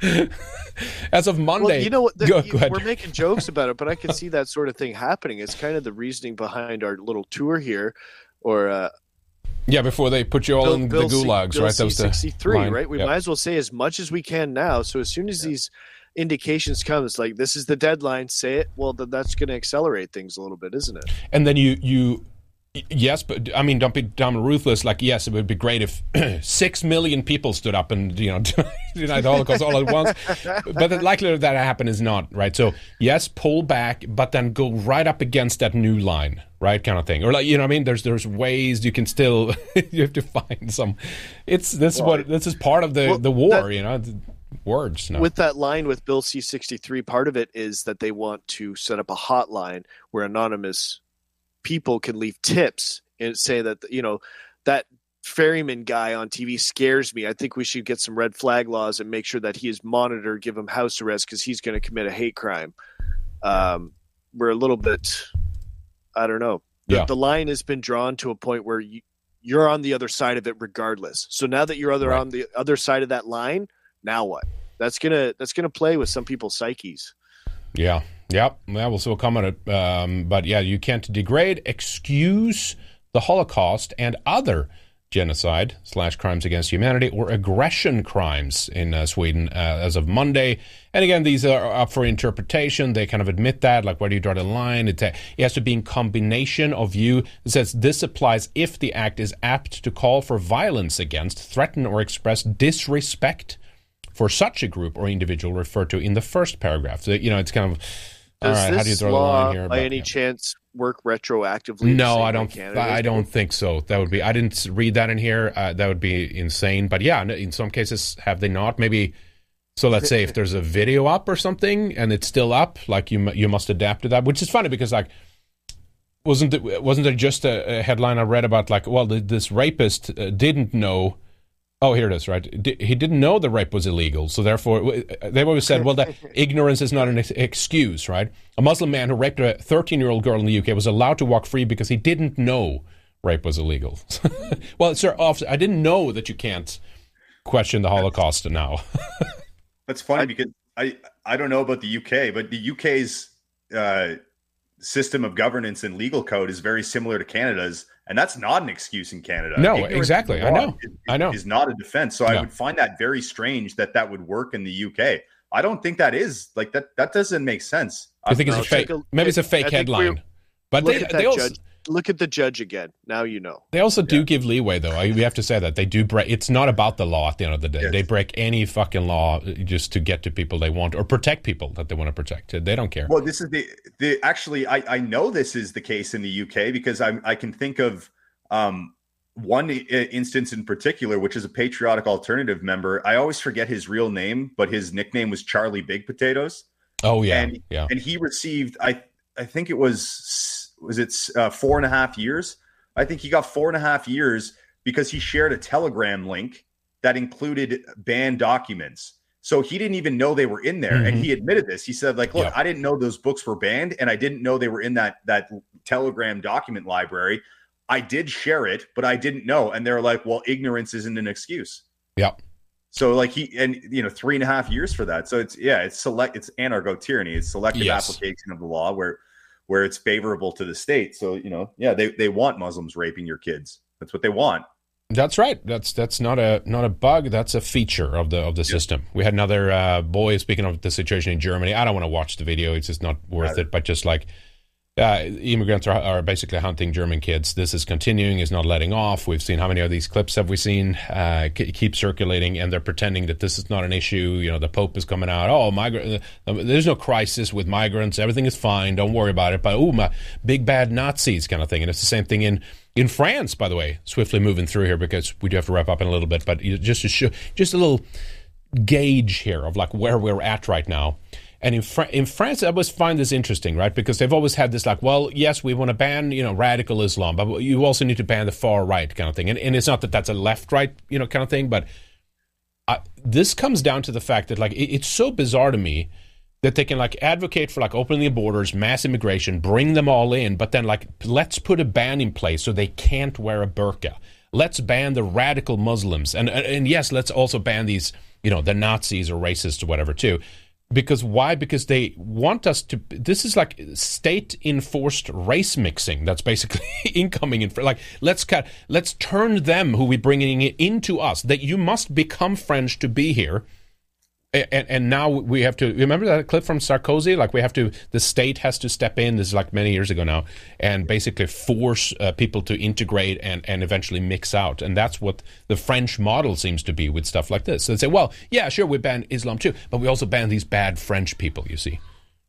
[SPEAKER 1] As of Monday.
[SPEAKER 2] Well, you know what? The,
[SPEAKER 1] go,
[SPEAKER 2] you,
[SPEAKER 1] go ahead.
[SPEAKER 2] We're making jokes about it, but I can see that sort of thing happening. It's kind of the reasoning behind our little tour here, or uh,
[SPEAKER 1] yeah, before they put you all
[SPEAKER 2] Bill,
[SPEAKER 1] in
[SPEAKER 2] Bill
[SPEAKER 1] the gulags,
[SPEAKER 2] C,
[SPEAKER 1] right?
[SPEAKER 2] Bill C sixty-three, right? We
[SPEAKER 1] yep.
[SPEAKER 2] might as well say as much as we can now. So as soon as yeah. these indications come, it's like this is the deadline. Say it. Well, then that's going to accelerate things a little bit, isn't it?
[SPEAKER 1] And then you you. Yes, but I mean, don't be dumb and ruthless. Like, yes, it would be great if six million people stood up and, you know, denied the Holocaust all at once. But the likelihood of that happen is not, right? So, yes, pull back, but then go right up against that new line, right? Kind of thing. Or, like, you know what I mean? There's there's ways you can still, you have to find some. It's this is what this is part of the,
[SPEAKER 2] well,
[SPEAKER 1] the war,
[SPEAKER 2] that,
[SPEAKER 1] you know, words. No.
[SPEAKER 2] With that line with Bill C sixty-three, part of it is that they want to set up a hotline where anonymous people can leave tips and say that, you know, that ferryman guy on T V scares me. I think we should get some red flag laws and make sure that he is monitored, give him house arrest because he's going to commit a hate crime. Um, we're a little bit, I don't know. The,
[SPEAKER 1] yeah.
[SPEAKER 2] the line has been drawn to a point where you, you're on the other side of it regardless. So now that you're other
[SPEAKER 1] right.
[SPEAKER 2] on the other side of that line, now what? That's gonna that's gonna play with some people's psyches.
[SPEAKER 1] Yeah. Yep. Yeah, we'll still come on it. Um, but yeah, you can't degrade, excuse the Holocaust and other genocide slash crimes against humanity or aggression crimes in uh, Sweden uh, as of Monday. And again, these are up for interpretation. They kind of admit that, like, where do you draw the line? It, uh, it has to be in combination of you. It says this applies if the act is apt to call for violence against, threaten, or express disrespect for such a group or individual referred to in the first paragraph. So, you know, it's kind of...
[SPEAKER 2] Does
[SPEAKER 1] All right,
[SPEAKER 2] this
[SPEAKER 1] how do you draw
[SPEAKER 2] law,
[SPEAKER 1] the line here?
[SPEAKER 2] by
[SPEAKER 1] But,
[SPEAKER 2] any
[SPEAKER 1] yeah.
[SPEAKER 2] chance, work retroactively?
[SPEAKER 1] No, I don't. I don't think so. That would be. I didn't read that in here. Uh, that would be insane. But yeah, in some cases, have they not? Maybe So let's say if there's a video up or something and it's still up, like you you must adapt to that, which is funny because like wasn't it, wasn't there just a, a headline I read about like, well, the, this rapist uh, didn't know. Oh, here it is, right? D- he didn't know the rape was illegal, so therefore they've always said, well, that ignorance is not an ex- excuse, right? A Muslim man who raped a thirteen-year-old girl in the U K was allowed to walk free because he didn't know rape was illegal. Well, sir, officer, I didn't know that you can't question the Holocaust now.
[SPEAKER 3] That's funny because I, I don't know about the U K, but the U K's uh, system of governance and legal code is very similar to Canada's, and that's not an excuse in Canada.
[SPEAKER 1] No,
[SPEAKER 3] Ignorance
[SPEAKER 1] exactly. I know.
[SPEAKER 3] Is,
[SPEAKER 1] I know.
[SPEAKER 3] Is not a defense. So
[SPEAKER 1] no.
[SPEAKER 3] I would find that very strange that that would work in the U K. I don't think that is like that. That doesn't make sense.
[SPEAKER 1] I think it's a fake. A, Maybe it's a fake headline. But
[SPEAKER 2] look
[SPEAKER 1] they,
[SPEAKER 2] at that
[SPEAKER 1] they also,
[SPEAKER 2] judge. Look at the judge again. Now you know.
[SPEAKER 1] They also do
[SPEAKER 3] yeah.
[SPEAKER 1] give leeway, though. I, we have to say that they do break. It's not about the law at the end of the day. Yes. They break any fucking law just to get to people they want or protect people that they want to protect. They don't care.
[SPEAKER 3] Well, this is the the actually. I, I know this is the case in the U K because I I can think of um, one instance in particular, which is a Patriotic Alternative member. I always forget his real name, but his nickname was Charlie Big Potatoes.
[SPEAKER 1] Oh yeah,
[SPEAKER 3] and,
[SPEAKER 1] yeah.
[SPEAKER 3] And he received I I think it was. Was it uh, four and a half years? I think he got four and a half years because he shared a Telegram link that included banned documents. So he didn't even know they were in there. Mm-hmm. And he admitted this. He said, like, look, yeah. I didn't know those books were banned and I didn't know they were in that, that Telegram document library. I did share it, but I didn't know. And they're like, well, ignorance isn't an excuse.
[SPEAKER 1] Yeah.
[SPEAKER 3] So like he, and you know, three and a half years for that. So it's, yeah, it's select, it's anarcho-tyranny. It's selective yes. application of the law where, where it's favorable to the state. So, you know, yeah, they, they want Muslims raping your kids. That's what they want.
[SPEAKER 1] That's right. That's that's not a not a bug. That's a feature of the of the yeah. system. We had another uh, boy, speaking of the situation in Germany. I don't want to watch the video. It's just not worth right. it. But just like uh, immigrants are, are basically hunting German kids. This is continuing, is not letting off. We've seen how many of these clips have we seen uh, keep circulating, and they're pretending that this is not an issue. You know, the Pope is coming out. Oh, migrant. There's no crisis with migrants. Everything is fine. Don't worry about it. But oh, my big bad Nazis kind of thing. And it's the same thing in in France, by the way. Swiftly moving through here because we do have to wrap up in a little bit. But just to show, just a little gauge here of like where we're at right now. And in, Fra- in France, I always find this interesting, right? Because they've always had this like, well, yes, we want to ban, you know, radical Islam, but you also need to ban the far right kind of thing. And, and it's not that that's a left right, you know, kind of thing, but uh, this comes down to the fact that like it, it's so bizarre to me that they can like advocate for like opening the borders, mass immigration, bring them all in, but then like let's put a ban in place so they can't wear a burqa. Let's ban the radical Muslims, and and yes, let's also ban these, you know, the Nazis or racists or whatever too. Because why? Because they want us to. This is like state-enforced race mixing. That's basically incoming in. Like let's cut. Let's turn them, who we bringing into us. That you must become French to be here. And, and now we have to remember that clip from Sarkozy. Like we have to. The state has to step in. This is like many years ago now, and basically force uh, people to integrate and, and eventually mix out. And that's what the French model seems to be with stuff like this. So they say, well, yeah, sure, we ban Islam too, but we also ban these bad French people. You see,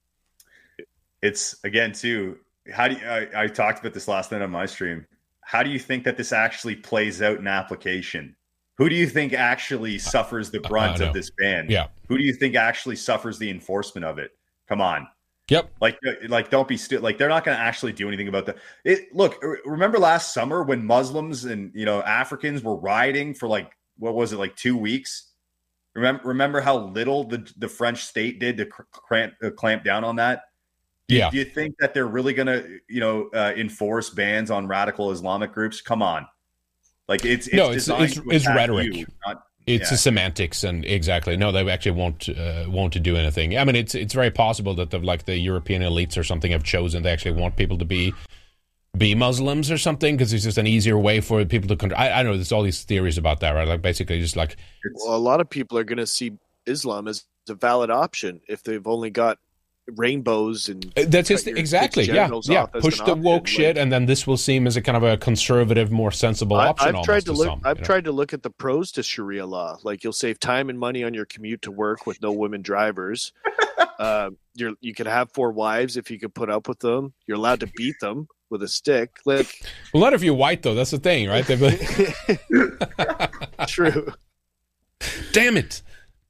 [SPEAKER 3] it's again too. How do you, I, I talked about this last night on my stream? How do you think that this actually plays out in application? Who do you think actually suffers the brunt uh, of this ban?
[SPEAKER 1] Yeah.
[SPEAKER 3] Who do you think actually suffers the enforcement of it? Come on.
[SPEAKER 1] Yep.
[SPEAKER 3] Like, like don't be still. Like, they're not going to actually do anything about that. It. Look, remember last summer when Muslims and you know Africans were rioting for like what was it like two weeks? Remember, remember how little the the French state did to cramp, uh, clamp down on that. Do,
[SPEAKER 1] yeah.
[SPEAKER 3] Do you think that they're really going to you know uh, enforce bans on radical Islamic groups? Come on. Like it's, it's
[SPEAKER 1] no, it's it's, it's rhetoric.
[SPEAKER 3] You, not,
[SPEAKER 1] it's
[SPEAKER 3] yeah.
[SPEAKER 1] a semantics, and exactly no, they actually won't uh, won't to do anything. I mean, it's it's very possible that the like the European elites or something have chosen they actually want people to be be Muslims or something because it's just an easier way for people to control. I, I know there's all these theories about that, right? Like basically just like
[SPEAKER 2] well, a lot of people are going to see Islam as a valid option if they've only got rainbows and
[SPEAKER 1] that's just exactly yeah yeah push the woke option. Shit, and then this will seem as a kind of a conservative, more sensible
[SPEAKER 2] I,
[SPEAKER 1] option.
[SPEAKER 2] I've tried to look.
[SPEAKER 1] Some,
[SPEAKER 2] I've
[SPEAKER 1] you know?
[SPEAKER 2] tried to look at the pros to Sharia law. Like you'll save time and money on your commute to work with no women drivers. uh, you're you can have four wives if you can put up with them. You're allowed to beat them with a stick. Like
[SPEAKER 1] a lot of you white though. That's the thing, right?
[SPEAKER 2] True.
[SPEAKER 1] Damn it.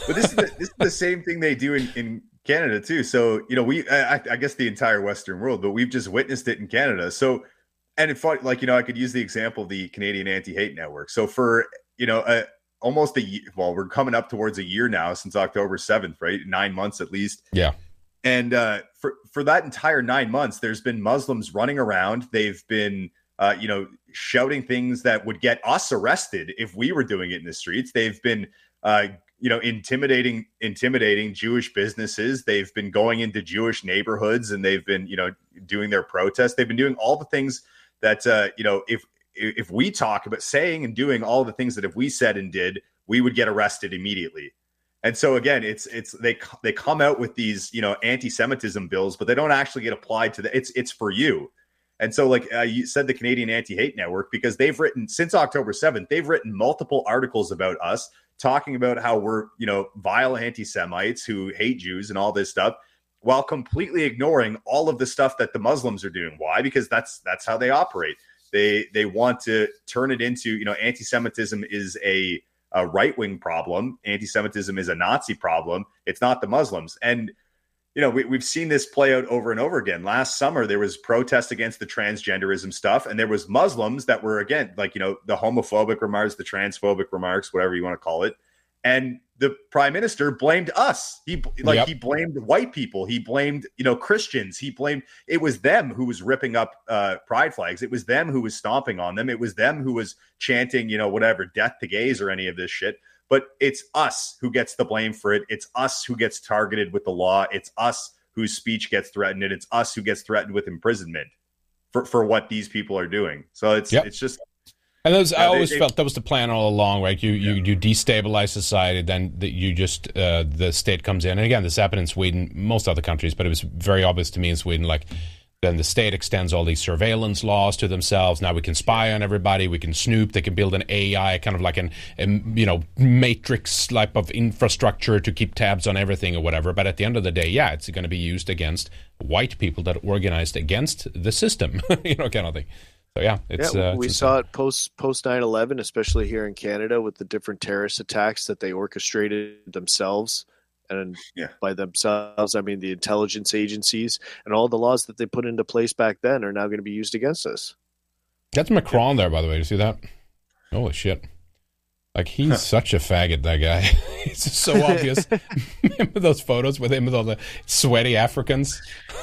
[SPEAKER 3] But this is the, this is the same thing they do in, in Canada too. So, you know, we, I, I guess the entire Western world, but we've just witnessed it in Canada. So, and in fact, like, you know, I could use the example of the Canadian Anti-Hate Network. So for, you know, a, almost a year, well, we're coming up towards a year now since October seventh, right? Nine months at least.
[SPEAKER 1] Yeah.
[SPEAKER 3] And uh, for, for that entire nine months, there's been Muslims running around. They've been, uh, you know, shouting things that would get us arrested if we were doing it in the streets. They've been, uh, you know, intimidating, intimidating Jewish businesses. They've been going into Jewish neighborhoods and they've been, you know, doing their protests. They've been doing all the things that, uh, you know, if, if we talk about saying and doing all the things that if we said and did, we would get arrested immediately. And so again, it's, it's, they, they come out with these, you know, anti-Semitism bills, but they don't actually get applied to the, it's, it's for you. And so, like uh, you said, the Canadian Anti-Hate Network, because they've written since October seventh, they've written multiple articles about us talking about how we're, you know, vile anti-Semites who hate Jews and all this stuff, while completely ignoring all of the stuff that the Muslims are doing. Why? Because that's, that's how they operate. They they want to turn it into, you know, anti-Semitism is a, a right-wing problem. Anti-Semitism is a Nazi problem. It's not the Muslims. And, you know, we, we've seen this play out over and over again. Last summer, there was protest against the transgenderism stuff. And there was Muslims that were, again, like, you know, the homophobic remarks, the transphobic remarks, whatever you want to call it. And the prime minister blamed us. He like yep. he blamed white people. He blamed, you know, Christians. He blamed, it was them who was ripping up uh, pride flags. It was them who was stomping on them. It was them who was chanting, you know, whatever, death to gays or any of this shit. But it's us who gets the blame for it. It's us who gets targeted with the law. It's us whose speech gets threatened. And it's us who gets threatened with imprisonment for, for what these people are doing. So it's yep. it's just...
[SPEAKER 1] And those,
[SPEAKER 3] yeah,
[SPEAKER 1] I always
[SPEAKER 3] they,
[SPEAKER 1] felt that was the plan all along, right? You yeah. you, you destabilize society, then the, you just uh, the state comes in. And again, this happened in Sweden, most other countries, but it was very obvious to me in Sweden. Like, then the state extends all these surveillance laws to themselves. Now we can spy on everybody. We can snoop. They can build an A I, kind of like an a, you know matrix type of infrastructure to keep tabs on everything or whatever. But at the end of the day, yeah, it's going to be used against white people that organized against the system, you know, kind of thing. So yeah, it's,
[SPEAKER 2] yeah,
[SPEAKER 1] uh,
[SPEAKER 2] we
[SPEAKER 1] it's
[SPEAKER 2] saw it post post nine eleven, especially here in Canada, with the different terrorist attacks that they orchestrated themselves, and
[SPEAKER 3] yeah.
[SPEAKER 2] by themselves, I mean the intelligence agencies, and all the laws that they put into place back then are now going to be used against us.
[SPEAKER 1] That's Macron there, by the way. You see that? Holy shit! Like he's huh. such a faggot. That guy. It's just so obvious. Remember those photos with him with all the sweaty Africans?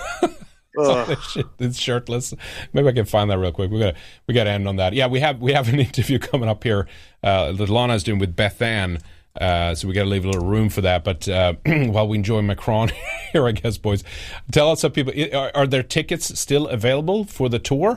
[SPEAKER 1] Oh. Shit, it's shirtless. Maybe I can find that real quick. We got we got to end on that. Yeah, we have we have an interview coming up here uh, that Lana's doing with Beth Ann. Uh, so we got to leave a little room for that. But uh, while we enjoy Macron here, I guess, boys, tell us, some people, are, are there tickets still available for the tour?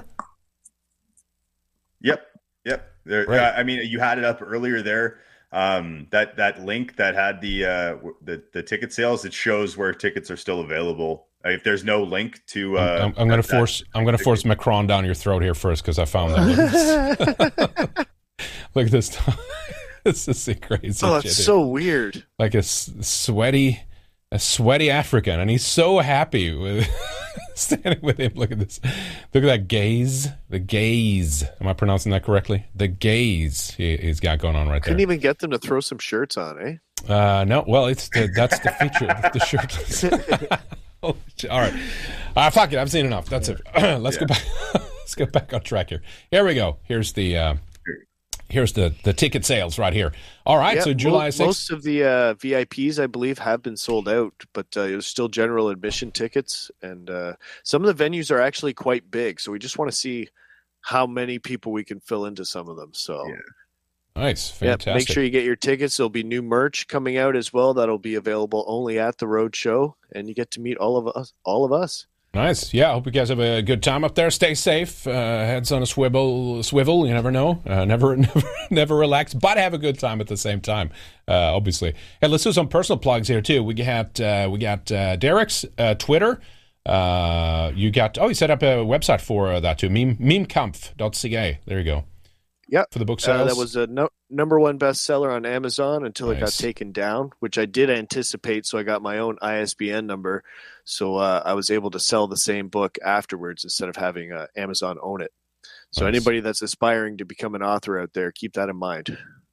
[SPEAKER 3] Yep, yep. There, right. uh, I mean, you had it up earlier there. Um, that that link that had the uh, the the ticket sales, it shows where tickets are still available. If there's no link to, uh,
[SPEAKER 1] I'm, I'm going to force I'm going to force Macron down your throat here first because I found that. Look at this. This is crazy.
[SPEAKER 2] Oh, it's
[SPEAKER 1] shit,
[SPEAKER 2] so dude. Weird.
[SPEAKER 1] Like a sweaty, a sweaty African, and he's so happy with standing with him. Look at this. Look at that gaze. The gaze. Am I pronouncing that correctly? The gaze he, he's got going on right
[SPEAKER 2] Couldn't
[SPEAKER 1] there.
[SPEAKER 2] Couldn't even get them to throw some shirts on, eh?
[SPEAKER 1] Uh, no. Well, it's the, that's the feature. The shirtless. All right. Uh, fuck it. I've seen enough. That's it. Let's yeah. go back. Let's get back on track here. Here we go. Here's the uh, here's the, the ticket sales right here. All right. Yeah, so July sixth.
[SPEAKER 2] Most of the uh, V I Ps, I believe, have been sold out, but uh, there's still general admission tickets, and uh, some of the venues are actually quite big. So we just want to see how many people we can fill into some of them. So.
[SPEAKER 3] Yeah.
[SPEAKER 1] Nice. Fantastic.
[SPEAKER 2] Yeah, make sure you get your tickets. There'll be new merch coming out as well. That'll be available only at the road show, and you get to meet all of us. All of us.
[SPEAKER 1] Nice. Yeah, I hope you guys have a good time up there. Stay safe. Uh, heads on a swivel. Swivel. You never know. Uh, never, never, never relax. But have a good time at the same time. Uh, obviously. Hey, let's do some personal plugs here too. We got uh, we got uh, Derek's uh, Twitter. Uh, you got. Oh, you set up a website for uh, that too. Meme memekampf dot c a. There you go.
[SPEAKER 2] Yep.
[SPEAKER 1] For the book sales.
[SPEAKER 2] Uh, that was a no, number one bestseller on Amazon until nice. It got taken down, which I did anticipate. So I got my own I S B N number. So uh, I was able to sell the same book afterwards instead of having uh, Amazon own it. So nice. Anybody that's aspiring to become an author out there, keep that in mind.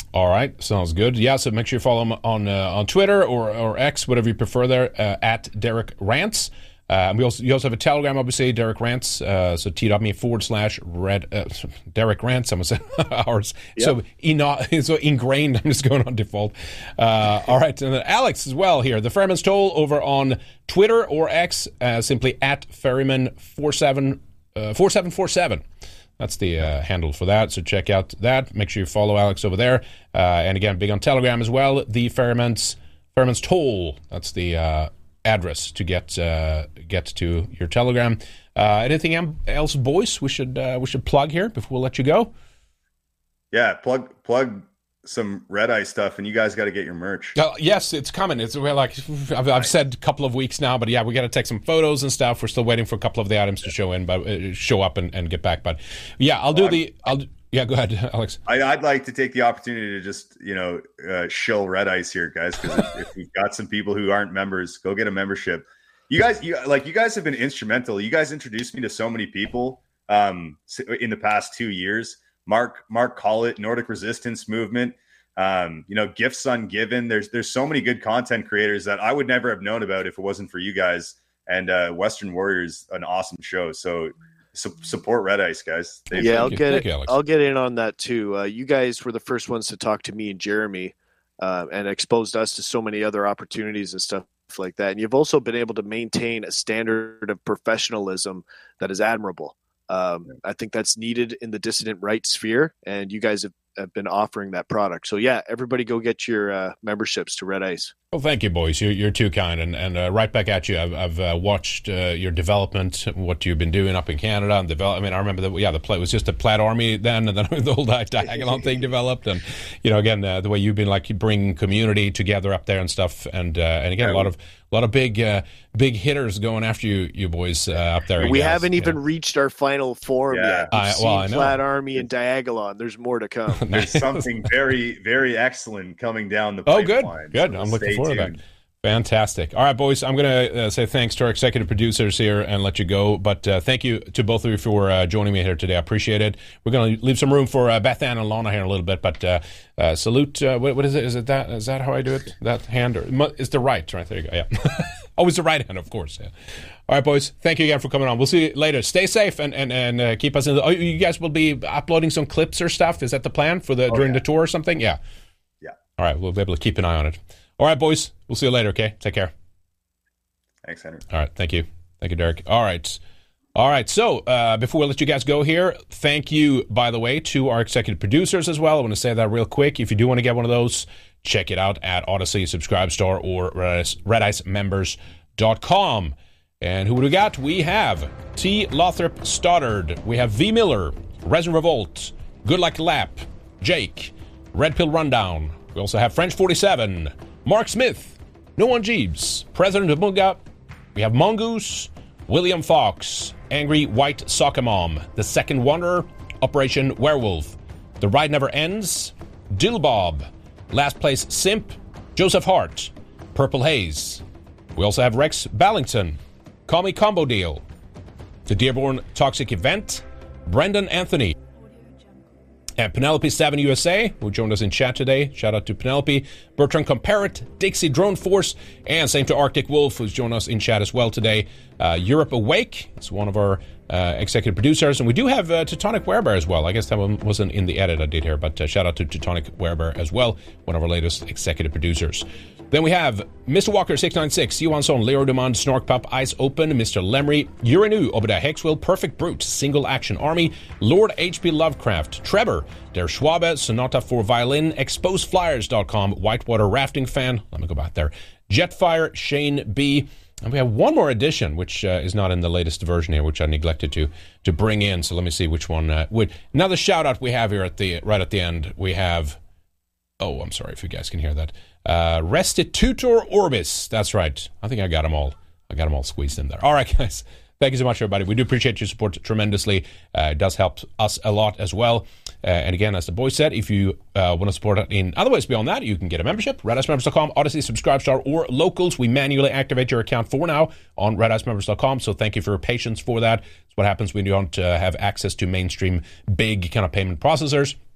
[SPEAKER 1] All right, sounds good. Yeah, so make sure you follow him on uh, on Twitter or, or X, whatever you prefer there, uh, at Derek Rants. Uh, and we also, you also have a Telegram, obviously, Derek Rants. Uh, so t.me forward slash red, uh, Derek Rants, I'm going to say ours. Yep. So, eno- so ingrained, I'm just going on default. Uh, all right, and then Alex as well here. The Ferryman's Toll over on Twitter or X, uh, simply at Ferryman four seven four seven. That's the uh, handle for that. So check out that. Make sure you follow Alex over there. Uh, and again, big on Telegram as well. The Ferryman's, Ferryman's Toll. That's the uh, address to get uh, get to your Telegram. Uh, anything else, boys? We should uh, we should plug here before we let you go.
[SPEAKER 3] Yeah, plug plug some Red Eye stuff, and you guys got to get your merch.
[SPEAKER 1] Uh, yes, it's coming. It's we're like I've, I've said a couple of weeks now, but yeah, we got to take some photos and stuff. We're still waiting for a couple of the items to show in, but uh, show up and, and get back. But yeah, I'll do well, the. I'll yeah, go ahead, Alex.
[SPEAKER 3] I, I'd like to take the opportunity to just you know uh, shill Red Ice here, guys, because if, if we've got some people who aren't members, go get a membership. You guys, you like you guys have been instrumental. You guys introduced me to so many people um, in the past two years. Mark Mark Collett, Nordic Resistance Movement. Um, you know, Gifts Ungiven. There's there's so many good content creators that I would never have known about if it wasn't for you guys. And uh, Western Warriors, an awesome show. So su- support Red Ice, guys. They've
[SPEAKER 2] yeah, I'll
[SPEAKER 1] you.
[SPEAKER 2] get
[SPEAKER 1] Thank
[SPEAKER 2] it.
[SPEAKER 1] You,
[SPEAKER 2] I'll get in on that too. Uh, you guys were the first ones to talk to me and Jeremy, uh, and exposed us to so many other opportunities and stuff like that. And you've also been able to maintain a standard of professionalism that is admirable. Um, I think that's needed in the dissident right sphere, and you guys have, have been offering that product. So yeah, everybody go get your uh, memberships to Red Ice.
[SPEAKER 1] Well, thank you, boys. You're, you're too kind, and, and uh, right back at you. I've, I've uh, watched uh, your development, what you've been doing up in Canada, and develop. I mean, I remember that. Yeah, the play was just a Plaid Army then, and then the whole Diagolon thing developed, and you know, again, uh, the way you've been like bringing community together up there and stuff, and uh, and again, a lot of a lot of big uh, big hitters going after you, you boys uh, up there.
[SPEAKER 2] We
[SPEAKER 1] guys,
[SPEAKER 2] haven't even
[SPEAKER 1] know.
[SPEAKER 2] reached our final form
[SPEAKER 3] yeah.
[SPEAKER 2] yet. We've
[SPEAKER 1] I,
[SPEAKER 2] seen
[SPEAKER 1] well, I know.
[SPEAKER 2] Plaid Army and Diagolon. There's more to come.
[SPEAKER 3] There's something very, very excellent coming down the
[SPEAKER 1] oh, good,
[SPEAKER 3] pipeline.
[SPEAKER 1] good.
[SPEAKER 3] So
[SPEAKER 1] I'm looking forward
[SPEAKER 3] tuned.
[SPEAKER 1] to that. Fantastic. All right, boys, I'm going to uh, say thanks to our executive producers here and let you go. But uh, thank you to both of you for uh, joining me here today. I appreciate it. We're going to leave some room for uh, Beth Ann and Lana here in a little bit. But uh, uh, salute. Uh, what, what is it? Is it that? Is that how I do it? That hand? Or, it's the right. Right, there you go. Yeah. Always the right hand, of course. Yeah. All right, boys. Thank you again for coming on. We'll see you later. Stay safe and and, and uh, keep us in the... Oh, you guys will be uploading some clips or stuff? Is that the plan for the oh, during yeah. the tour or something? Yeah.
[SPEAKER 3] Yeah.
[SPEAKER 1] All right. We'll be able to keep an eye on it. All right, boys. We'll see you later, okay? Take care.
[SPEAKER 3] Thanks, Henry.
[SPEAKER 1] All right. Thank you. Thank you, Derek. All right. All right. So uh, before we let you guys go here, thank you, by the way, to our executive producers as well. I want to say that real quick. If you do want to get one of those, check it out at Odyssey, Subscribestar, or red ice members dot com. And who do we got? We have T. Lothrop Stoddard. We have V. Miller, Resin Revolt, Good Like Lap, Jake, Red Pill Rundown. We also have French forty-seven, Mark Smith, No One Jeeves, President of Munga. We have Mongoose, William Fox, Angry White Soccer Mom, The Second Wanderer, Operation Werewolf, The Ride Never Ends, Dill Bob, Last Place Simp, Joseph Hart, Purple Haze. We also have Rex Ballington, Call Me Combo Deal, The Dearborn Toxic Event, Brendan Anthony, and Penelope seven U S A, who joined us in chat today. Shout out to Penelope. Bertrand Comparrot, Dixie Drone Force, and same to Arctic Wolf, who's joined us in chat as well today. Uh, Europe Awake is one of our uh, executive producers. And we do have uh, Teutonic Werebear as well. I guess that one wasn't in the edit I did here, but uh, shout out to Teutonic Werebear as well, one of our latest executive producers. Then we have Mister Walker six nine six, Johansson, Leo Demand, Snork Pup, Eyes Open, Mister Lemry, Uranu, Obadiah Hexwell, Perfect Brute, Single Action Army, Lord H P Lovecraft, Trevor, Der Schwabe, Sonata for Violin, expose flyers dot com, Whitewater Rafting Fan, let me go back there, Jetfire, Shane B, and we have one more edition, which uh, is not in the latest version here, which I neglected to to bring in, so let me see which one. Uh, would, another shout out we have here at the right at the end, we have, oh, I'm sorry if you guys can hear that. Uh, Restitutor Orbis. That's right. I think I got them all. I got them all squeezed in there. All right, guys. Thank you so much, everybody. We do appreciate your support tremendously. Uh, it does help us a lot as well. Uh, and again, as the boy said, if you uh, want to support it in other ways beyond that, you can get a membership, red ice members dot com, Odyssey, Subscribestar, or Locals. We manually activate your account for now on red ice members dot com, so thank you for your patience for that. It's what happens when you don't uh, have access to mainstream big kind of payment processors.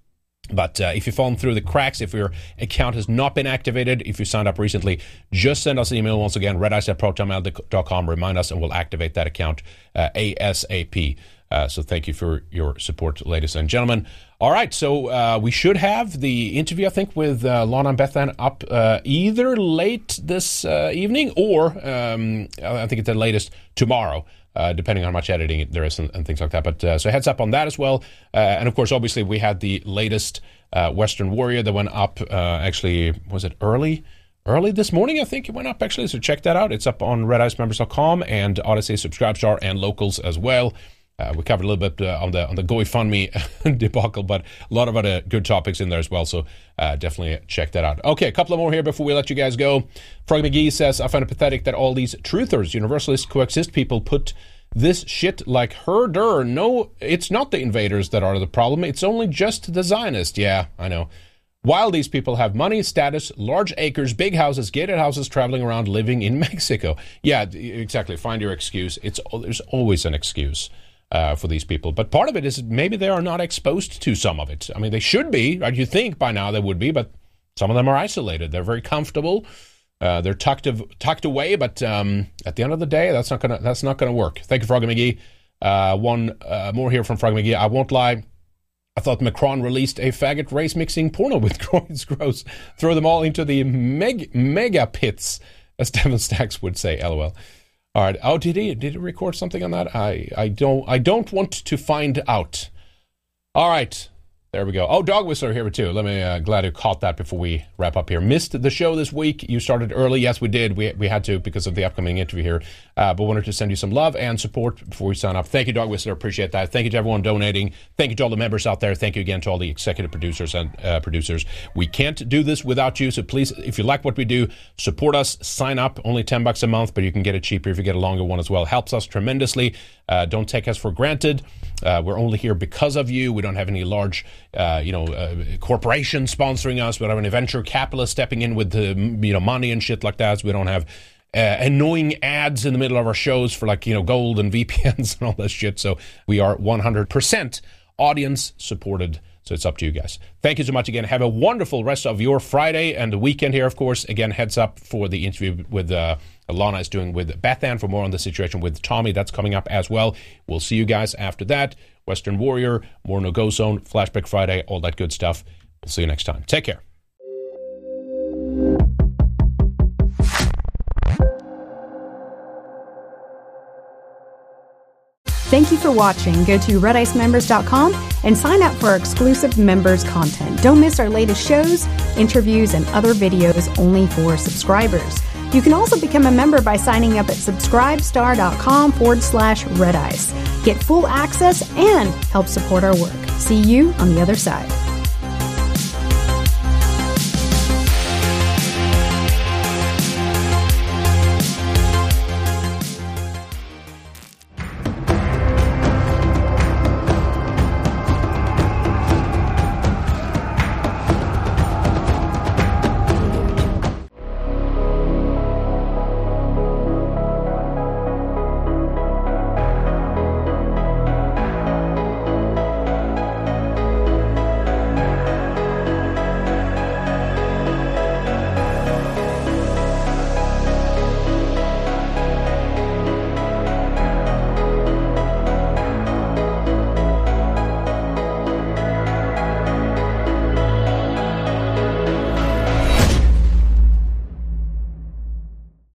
[SPEAKER 1] But uh, if you've fallen through the cracks, if your account has not been activated, if you signed up recently, just send us an email once again, redice at proton mail dot com. Remind us, and we'll activate that account uh, ASAP. Uh, so thank you for your support, ladies and gentlemen. All right, so uh, we should have the interview, I think, with uh, Lana and Bethan up uh, either late this uh, evening or um, I think at the latest tomorrow. Uh, depending on how much editing there is and, and things like that. But uh, so heads up on that as well. Uh, and of course, obviously, we had the latest uh, Western Warrior that went up. Uh, actually, was it early? Early this morning, I think it went up actually. So check that out. It's up on red ice members dot com and Odyssey, Subscribestar, and Locals as well. Uh, we covered a little bit uh, on the on the GoFundMe debacle, but a lot of other good topics in there as well. So uh, definitely check that out. Okay, a couple of more here before we let you guys go. Frog McGee says, I find it pathetic that all these truthers, universalist, coexist people put this shit like herder. No, it's not the invaders that are the problem. It's only just the Zionists. Yeah, I know. While these people have money, status, large acres, big houses, gated houses, traveling around, living in Mexico. Yeah, exactly. Find your excuse. It's there's always an excuse. Uh, for these people. But part of it is maybe they are not exposed to some of it. I mean, they should be, right? You think by now they would be, but some of them are isolated. They're very comfortable. Uh, they're tucked of, tucked away, but um, at the end of the day, that's not gonna that's not gonna work. Thank you, Frog McGee. Uh, one uh, more here from Frog McGee. I won't lie. I thought Macron released a faggot race mixing porno with Groins Gross. Throw them all into the meg- mega pits, as Devin Stacks would say. L O L. All right. Oh, did he did he record something on that? I, I don't I don't want to find out. All right. There we go. Oh, Dog Whistler here too. Let me uh, glad you caught that before we wrap up here. Missed the show this week. You started early. Yes, we did. We we had to because of the upcoming interview here. Uh, but wanted to send you some love and support before we sign up. Thank you, Dog Whistler. Appreciate that. Thank you to everyone donating. Thank you to all the members out there. Thank you again to all the executive producers and uh, producers. We can't do this without you. So please, if you like what we do, support us. Sign up. Only ten bucks a month, but you can get it cheaper if you get a longer one as well. Helps us tremendously. Uh, don't take us for granted. Uh, we're only here because of you. We don't have any large, uh, you know, uh, corporation sponsoring us. We don't have any venture capitalists stepping in with the, you know, money and shit like that. So we don't have uh, annoying ads in the middle of our shows for like, you know, gold and V P Ns and all that shit. So we are one hundred percent audience supported. So it's up to you guys. Thank you so much again. Have a wonderful rest of your Friday and the weekend here, of course. Again, heads up for the interview with uh, Lana is doing with Bethan for more on the situation with Tommy. That's coming up as well. We'll see you guys after that. Western Warrior, more No Go Zone, Flashback Friday, all that good stuff. We'll see you next time. Take care.
[SPEAKER 10] Thank you for watching. Go to red ice members dot com and sign up for our exclusive members content. Don't miss our latest shows, interviews, and other videos only for subscribers. You can also become a member by signing up at subscribestar.com forward slash red ice. Get full access and help support our work. See you on the other side.